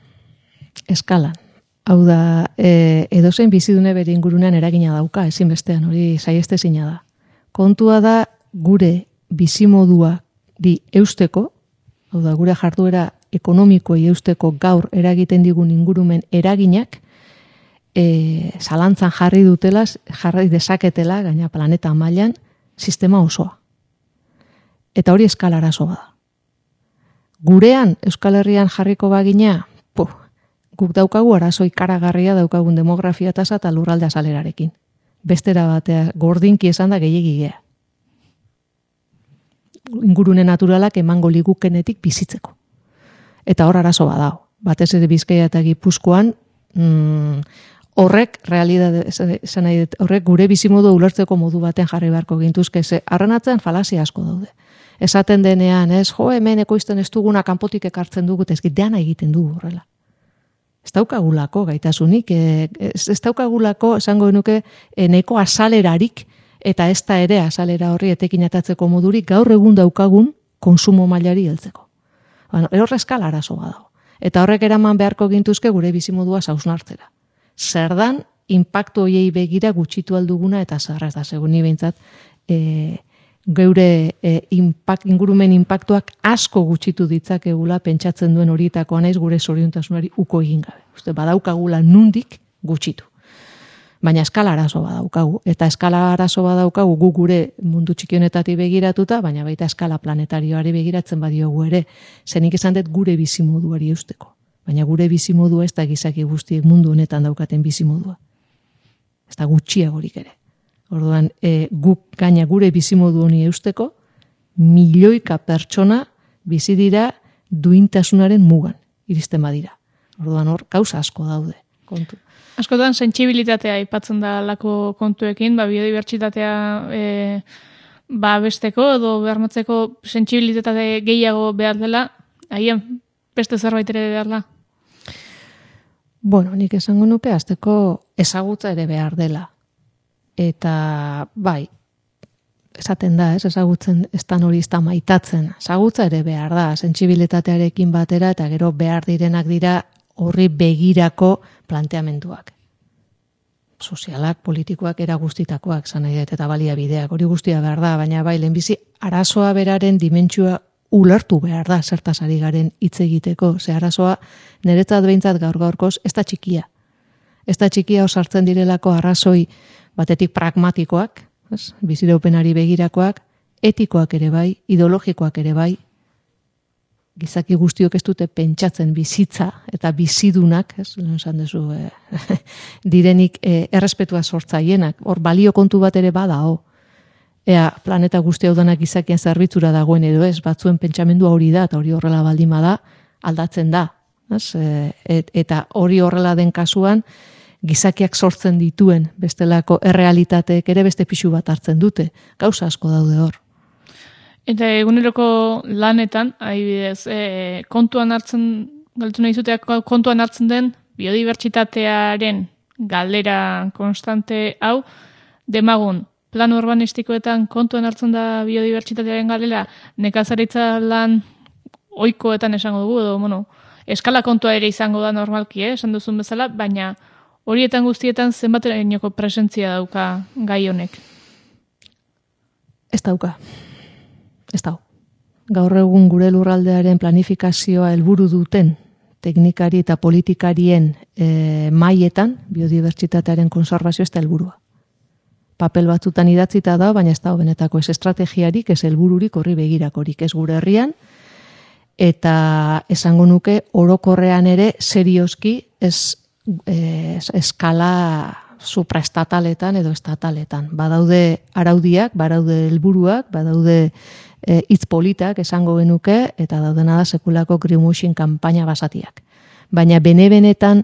Hau da, edozein bizidune bere ingurunean eragina dauka, ezinbestean, hori saiestezina da. Kontua da gure bizimodua eusteko, hau da, gure jarduera ekonomikoei eusteko gaur eragiten digun ingurumen eraginak, zalantzan jarri dezaketela, gaina planeta mailan, sistema osoa. Eta hori eskala arazoa da. Gurean, Euskal Herrian jarriko bagina, guk daukagu arazo ikaragarria daukagun demografia tasa eta lurralde azalerarekin. Bestera batea, gordinki esan da gehiagigea. Ingurune naturalak emango ligukenetik bizitzeko. Eta hor arazo badao. Batez ere Bizkaia eta Gipuzkoan, horrek gure bizimodu ulertzeko modu batean jarri beharko gintuzke, ze arranatzen falazia asko daude. Esaten denean, hemen ekoizten ez duguna kanpotik ekartzen dugu, eta deana egiten dugu horrela. Ez daukagulako gaitasunik, ez daukagulako, esango genuke, nahiko azalerarik, eta ez da ere azalera horri etekin atatzeko modurik gaur egun daukagun konsumo mailari heltzeko. Hor eskala arazo badago. Eta horrek eraman beharko gintuzke gure bizimodua hausnartzera. Zer dan, inpaktu hoiei begira gutxitu alduguna eta zerrez da, segun ni behintzat, geure ingurumen inpaktuak asko gutxitu ditzakegula pentsatzen duen horietakoa naiz gure zoriontasunari uko egin gabe. Uste, badaukagula nundik gutxitu. Baina eskala arazo badaukagu. Eta eskala arazo badaukagu gu gure mundu txikionetatik begiratuta, baina baita eskala planetarioari begiratzen badiogu ere. Zenik esan dut gure bizimoduari eusteko. Baina gure bizimodua ez da gizaki guztiek mundu honetan daukaten bizimodua. Ez da gutxiagorik ere. Orduan, guk gaina gure bizimodu honi eusteko, milioika pertsona bizi dira duintasunaren mugan, iristen badira. Orduan hor, gauza asko daude, kontu. Askotan, sentsibilitatea aipatzen da lako kontuekin, biodibertsitatea besteko edo bermatzeko sentsibilitate gehiago behar dela, haien beste zerbait ere behar da? Bueno, nik esango nuke, azteko ezagutza ere behar dela. Eta, bai, esaten da, ezagutzen ez da hori ez da maitatzen. Ezagutza ere behar da, sentsibilitatearekin batera, eta gero behar direnak dira horri begirako planteamenduak. Sozialak, politikoak, era guztitakoak, zanaidet, eta baliabideak, hori guztia behar da, baina bai, lehenbizi, arazoa beraren dimentsua ulertu behar da, zertaz ari garen hitz egiteko, ze arazoa, niretzat behintzat gaur-gaurkoz, ez da txikia. Ez da txikia osartzen direlako arrazoi batetik pragmatikoak, biziraupenari begirakoak, etikoak ere bai, ideologikoak ere bai, gizaki guztiok ez dute pentsatzen bizitza eta bizidunak, esan dezu, direnik errespetua sortzaienak, hor balio kontu bat ere badao. Ea planeta guzti hau danak gizakian zerbitzura dagoen edo ez, batzuen pentsamendua hori da, eta hori horrela baldima da, aldatzen da. Eta hori horrela den kasuan, gizakiak sortzen dituen bestelako errealitateek ere beste pixu bat hartzen dute. Gauza asko daude hor. Eta eguneroko lanetan, adibidez, kontuan hartzen, galtu nahi zuteak kontuan hartzen den biodibertsitatearen galdera konstante hau, demagun, plan urbanistikoetan kontuan hartzen da biodibertsitatearen galera, nekazaritza lan ohikoetan esango dugu, edo, eskala kontua ere izango da normalki, esan duzun bezala, baina horietan guztietan zenbaterainoko presentzia dauka gai honek? Ez dauka. Ez dau. Gaur egun gure lurraldearen planifikazioa helburu duten teknikari eta politikarien mailetan biodibertsitatearen konservazio ez da helburua. Papel batzutan idatzita da, baina ez da benetako ez estrategiarik, ez helbururik horri begirakorik, ez gure herrian, eta esango nuke orokorrean ere serioski ez eskala supraestataletan edo estataletan. Badaude araudiak, badaude helburuak, badaude hitz politak esango genuke, eta daudena da sekulako greenwashing kanpaina basatiak. Baina bene-benetan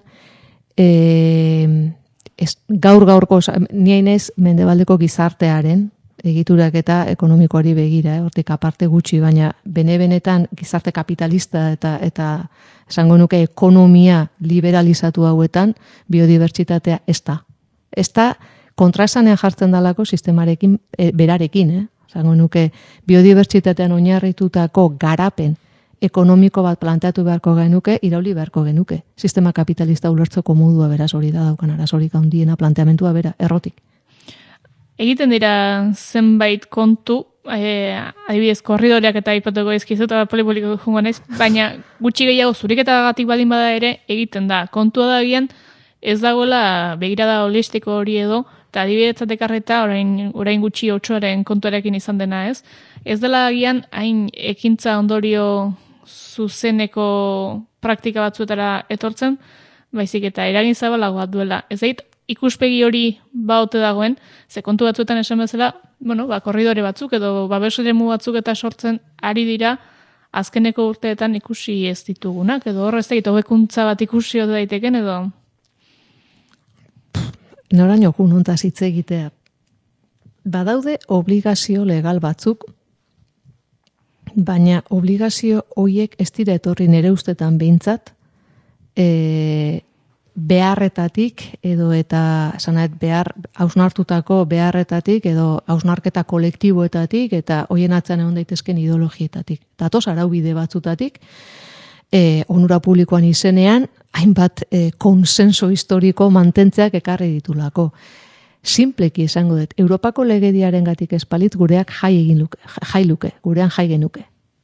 gaur-gaurko, niainez mendebaldeko gizartearen egiturak eta ekonomikoari begira, hortik aparte gutxi, baina bene-benetan gizarte kapitalista eta esango nuke ekonomia liberalizatu hauetan biodibertsitatea ez da. Ez da kontraesanean jartzen dalako sistemarekin, berarekin, esango nuke biodibertsitatean oinarritutako garapen ekonomiko bat planteatu beharko genuke, irauli beharko genuke. Sistema kapitalista ulertzeko modua beraz hori da daukan arazorik handiena planteamentua bera, errotik. Egiten dira zenbait kontu, adibidez korridoreak eta aipatuko dizkizut eta polipoliko jungo naiz, baina gutxi gehiago zuriketagatik baldin bada ere egiten da. Kontua da gian ez dagoela begirada holistiko hori edo, eta adibidetzat ekarreta orain gutxi otsoaren kontuarekin izan dena ez. Ez dela gian hain ekintza ondorio zuzeneko praktika batzuetara etortzen, baizik eta eragin zabalago bat duela. Ez dait, ikuspegi hori baote dagoen, ze kontu batzuetan esan bezala, korridore batzuk edo babeseremu batzuk eta sortzen ari dira azkeneko urteetan ikusi ez ditugunak, edo horrez egit hobekuntza bat ikusi ote daiteken edo... Noraino jununtaz hitz egitea. Badaude obligazio legal batzuk, baina obligazio horiek ez dira etorri nere ustetan behintzat, beharretatik edo eta hausnartutako beharretatik edo hausnarketa kolektiboetatik eta hoien atzean egon daitezken ideologietatik. Datoz araubide batzutatik, onura publikoan izenean, hainbat konsenso historiko mantentzeak ekarri ditulako. Simpleki esango dut, Europako legediaren gatik espalit gureak jai luke, gurean jai genuke.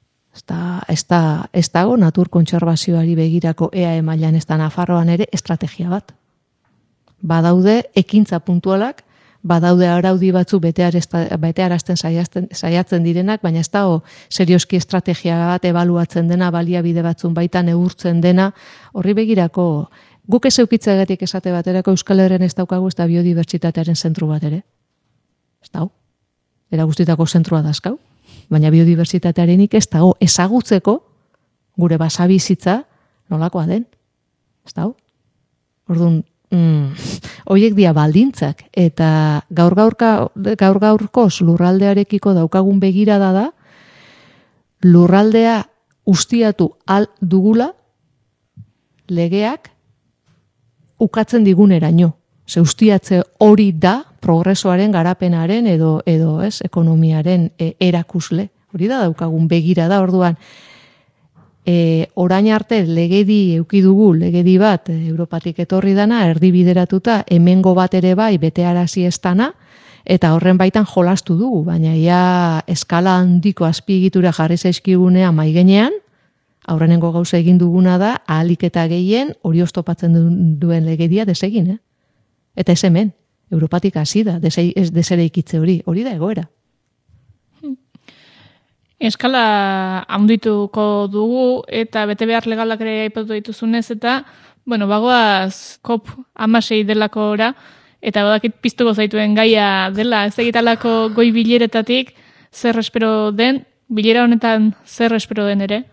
Ez dago natur kontserbazioari begirako EAE mailan ez da Nafarroan ere estrategia bat. Badaude ekintza puntualak, badaude araudi batzu betearazten saiatzen direnak, baina ez dago serioski estrategia bat ebaluatzen dena, baliabide batzun baita neurtzen dena, horri begirako guk ez eukitzeagatik esate baterako Euskal Herrian ez daukagu ez da biodibertsitatearen zentru bat ere. Ez dago. Era guztitako zentrua dazkau. Baina biodibertsitatearenik ez dago ezagutzeko gure basabizitza nolakoa den. Ez dago. Orduan, horiek dia baldintzak eta gaur-gaurkoz lurraldearekiko daukagun begirada da lurraldea ustiatu al dugula legeak ukatzen diguneraino. Ze ustiatze hori da progresoaren, garapenaren edo ekonomiaren erakusle. Hori da daukagun begirada, orduan orain arte legedi eukidugu, legedi bat Europatik etorri dana, erdibideratuta, hemengo bat ere bai betearazi ez dana, eta horren baitan jolastu dugu, baina ia eskala handiko azpiegitura jarri zaizkigunea maigenean, aurrenengo gauza egin duguna da, ahalik eta gehien hori oztopatzen duen legedia desegin, Eta ez hemen, Europatik hasi da, desere ikitze hori da egoera. Eskala handituko dugu eta bete behar legalak ere aipatu dituzunez eta, bagoaz COP16 delako ora, eta badakit piztuko zaituen gaia dela, ez egitalako goi bileretatik zer espero den, bilera honetan zer espero den ere?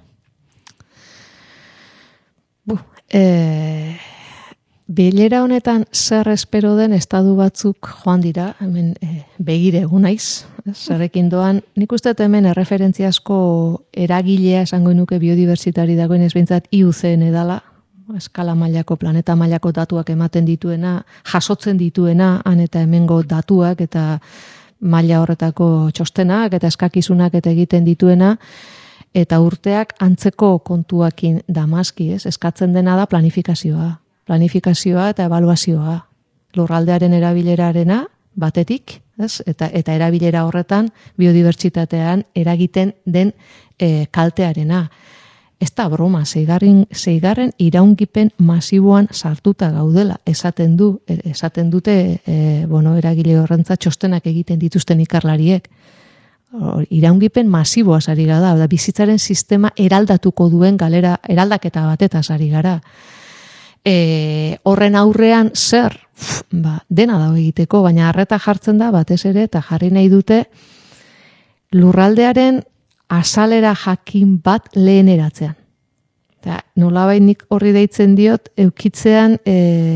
Bilera honetan zer espero den estadu batzuk joan dira, hemen begire egun naiz, zerrekin doan, nik uste hemen erreferentziazko eragilea esango nuke biodibertsitari dagoen ez bintzat IUCN edala, eskala mailako, planeta mailako datuak ematen dituena, jasotzen dituena, han eta hemengo datuak eta maila horretako txostenak eta eskakizunak eta egiten dituena, eta urteak antzeko kontuakin damazki, eskatzen dena da planifikazioa eta ebaluazioa. Lurraldearen erabilerarena batetik, eta erabilera horretan biodibertsitatean eragiten den kaltearena. Ez da broma, zeigarren iraungipen masiboan sartuta gaudela, esaten dute eragile horrentza txostenak egiten dituzten ikerlariek. Iraungipen masiboa ari gara da, bizitzaren sistema eraldatuko duen eraldaketa batetaz ari gara. Horren aurrean zer, dena dago egiteko, baina arreta jartzen da batez ere eta jarri nahi dute lurraldearen azalera jakin bat leheneratzean. Nolabait nik horri deitzen diot eukitzean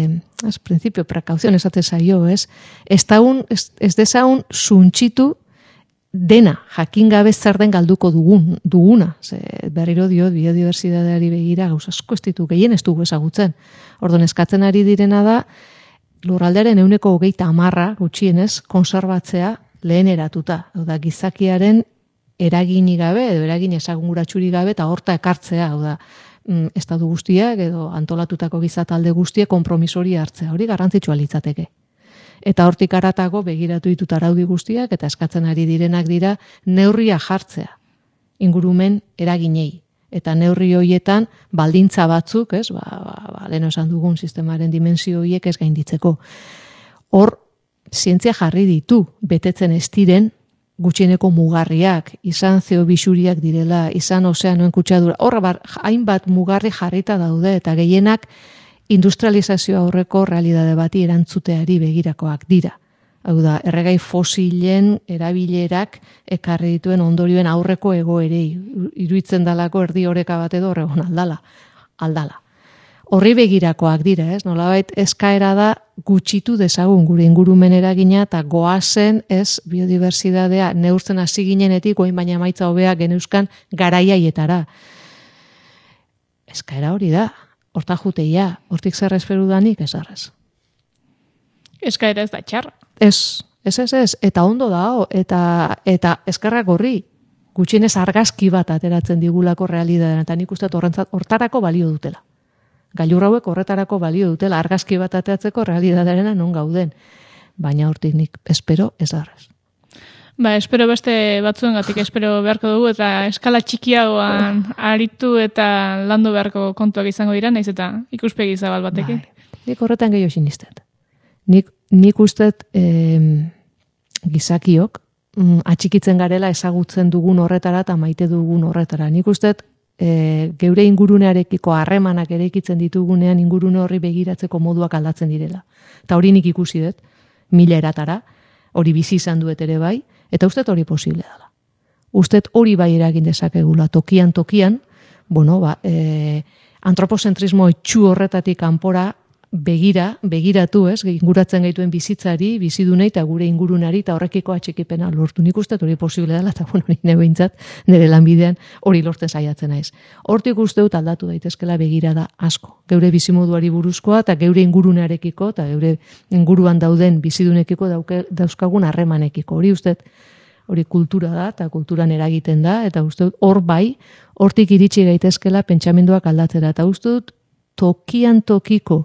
principio precaución esate zaio, ez dezagun suntxitu dena jakin gabe zer den galduko duguna. Ze berriro diot biodibertsitateari begira gauza asko ez ditu gehien ez dugu ezagutzen. Orduan eskatzen ari direna da lurraldearen 30% gutxienez konserbatzea leheneratuta. Hau da gizakiaren eraginik gabe edo eragin ezaguratsurik gabe eta horta ekartzea, hau da estatu guztiak edo antolatutako giza talde guztiek konpromisori hartzea. Hori garrantzitsua litzateke. Eta hortik haratago begiratu ditut araudi guztiak eta eskatzen ari direnak dira neurria jartzea ingurumen eraginei. Eta neurri horietan baldintza batzuk, ez, lehen esan dugun sistemaren dimensio horiek ez gainditzeko. Hor, zientzia jarri ditu, betetzen ez diren gutxieneko mugarriak, izan zeobisuriak direla, izan ozeanoen kutsadura, hor hainbat mugarri jarrita daude eta gehienak industrializazio aurreko realidade bati erantzuteari begirakoak dira. Hau da, erregai fosilen erabilerak ekarri dituen ondorioen aurreko egoerei. Iruditzen dalako erdi oreka bat edo horregon aldala. Horri begirakoak dira, ez? Nolabait eskaera da gutxitu dezagun gure ingurumen eragina eta goazen ez biodibertsitatea neurtzen hasi ginenetik orain baina emaitza hobea geneuzkan garaiaietara. Eskaera hori da. Horta juteia, hortik zer esperudanik ez arrez. Eskaera ez da txarra. Ez, eta ondo da, eta eskerrak horri, gutxienez argazki bat ateratzen digulako realidadean, eta nik uste hortarako balio dutela. Gailur hauek horretarako balio dutela, argazki bat ateratzeko realidadean non gauden. Baina hortik nik espero ez arrez. Espero beste batzuengatik espero beharko dugu eta eskala txikiagoan aritu eta landu beharko kontuak izango dira, naiz eta ikuspegi zabal batekin. Nik horretan gehiago sinistet. Nik ustet gizakiok atxikitzen garela ezagutzen dugun horretara eta maite dugun horretara. Nik ustet geure ingurunearekiko harremanak eraikitzen ditugunean ingurune horri begiratzeko moduak aldatzen direla. Eta hori nik ikusi dut, 1000 eratara, hori bizi izan duet ere bai, eta ustet hori posible dela. Ustet hori bai eragin dezakegula tokian, antropozentrismo etxu horretatik kanpora begiratu, ez, inguratzen gaituen bizitzari, bizidunei eta gure ingurunari eta horrekiko atxikipena lortu. Nik ustet hori posible dela, eta hori nebeintzat nire lanbidean hori lortzen saiatzen naiz. Hortik uste dut aldatu daitezkela begirada asko. Geure bizimoduari buruzkoa eta geure ingurunearekiko eta geure inguruan dauden bizidunekiko dauzkagun harremanekiko. Hori ustet hori kultura da eta kulturan eragiten da eta uste dut hor bai, hortik iritsi gaitezkela pentsamenduak aldatzera. Eta uste dut tokian tokiko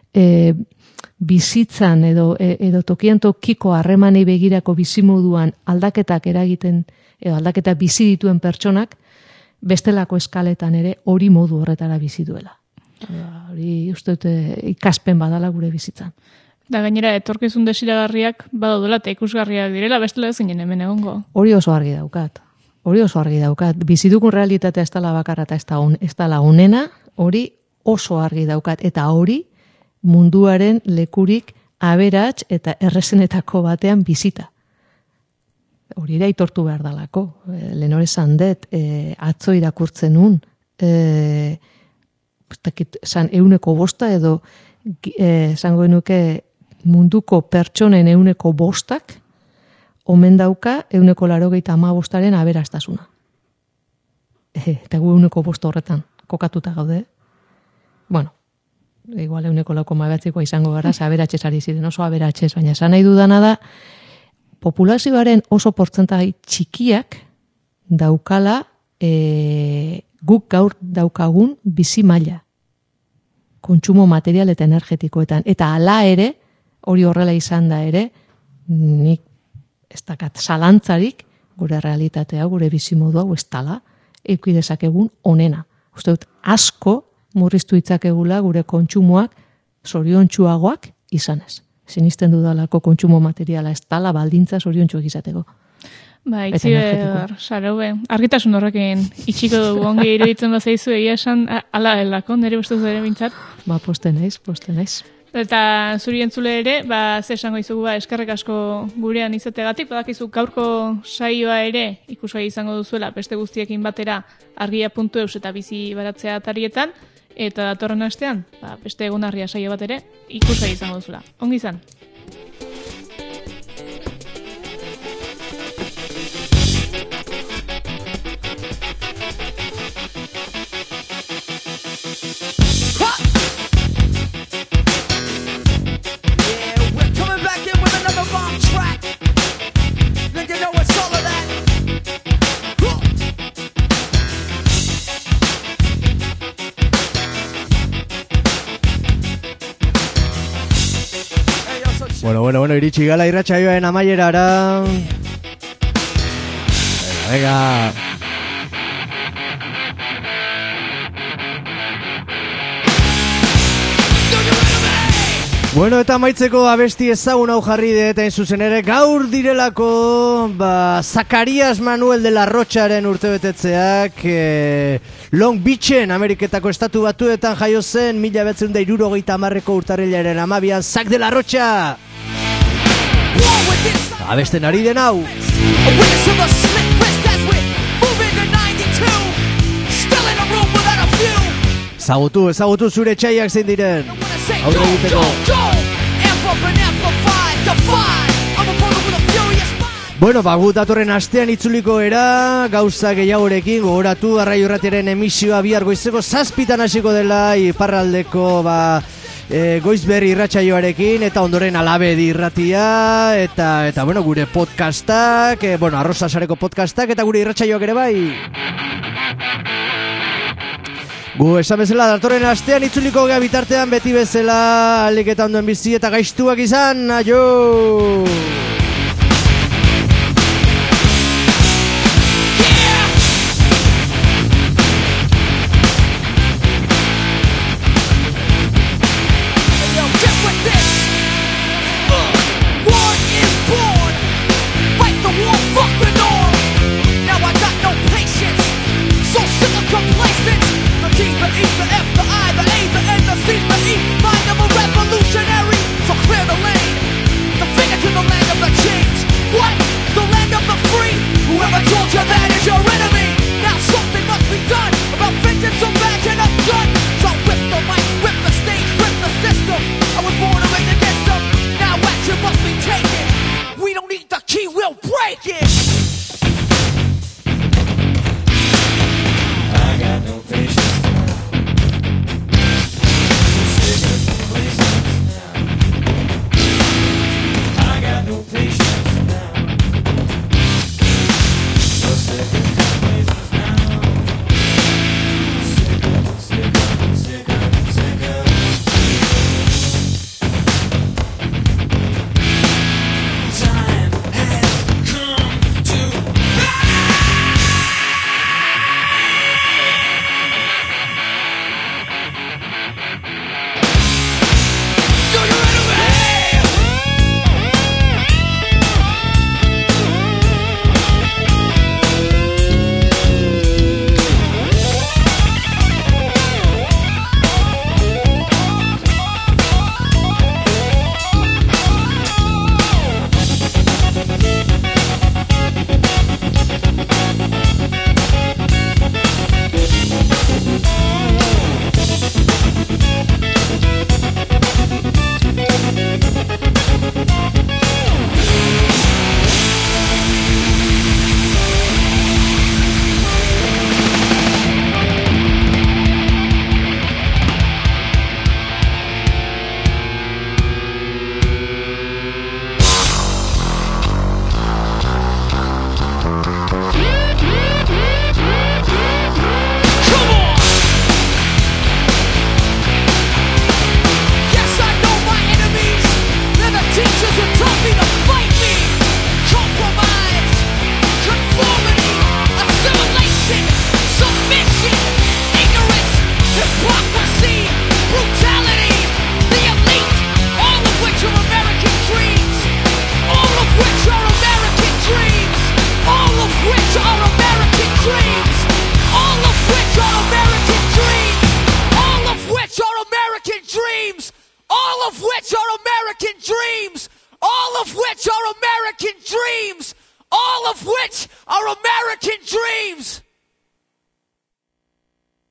bizitzan edo tokian tokiko harremanei begirako bizimoduan aldaketak eragiten edo aldaketa bizi dituen pertsonak bestelako eskaletan ere hori modu horretara bizi duela. Hori uste dut ikaspen badala gure bizitzan. Da gainera etorkizun desiragarriak badaudela eta ikusgarriak direla bestela ez ginen hemen egongo. Hori oso argi daukat. Bizi dugun realitatea ez dela bakarra eta ez dela onena, hori oso argi daukat eta hori munduaren lekurik aberats eta errezenetako batean bizita. Hori ere aitortu behar dalako. Lehenore esan dut, atzo irakurtzen nun, esan 105 edo esango genuke munduko pertsonen 105 omen dauka 185aren aberastasuna. Eta gu 105 horretan kokatuta gaude. Bueno, igual 1,9koa izango gara, aberatxez ari ziren, oso aberatxez, baina esan nahi dudana da, populazioaren oso portzentai txikiak daukala guk gaur daukagun bizi maila. Kontsumo material eta energetikoetan. Eta hala ere, hori horrela izan da ere, nik ez dakat zalantzarik, gure realitatea, gure bizimodu hau ez dala, eduki dezakegun onena. Uste dut, asko murriztu itzakegula gure kontsumoak zoriontsuagoak izanez. Sinisten dudalako kontsumo materiala ez dala baldintza zoriontsuak izateko. Itzi behar, Saraube, argitasun horrekin itxiko dugu ongi iruditzen bazaizu egia esan ala delako, nire bostuz ere bintzat. Posten naiz. Eta zuri entzule ere, ze esango izugu eskerrek asko gurean izategatik, badakizu gaurko saioa ere ikusgai izango duzuela beste guztiekin batera argia.eus eta bizi baratzea atarietan, eta datorren astean, beste egunarria saio bat ere ikusgai izango duzuela. Ongi izan! Bueno, iritsi gala irratsaioaren amaierara. Venga. Bueno, eta amaitzeko abesti ezagun hau jarri dut, hain zuzen ere, gaur direlako, Zacarias Manuel de la Rocharen urtebetetzeak, Long Beachen, Ameriketako estatu batuetan jaio zen, 1970ko urtarrilaren 12an, Zac de la Rocha! Abesten ari den hau! Ezagutu zure txaiak zein diren. Aurre egiteko. Bueno, gu datorren astean itzuliko era, gauza gehiagorekin, gogoratu, Arraio Irratiaren emisioa bihar goizeko 7:00 hasiko dela, iparraldeko Goizberri irratsaioarekin, eta ondoren Alabedi irratia, eta bueno, gure podcastak, Arrosa Sareko podcastak, eta gure irratsaioak ere bai. Gu esan bezala datorren astean itzuliko gea bitartean beti bezala alik eta ondoen bizi eta gaiztuak izan, aio! All of which are American dreams.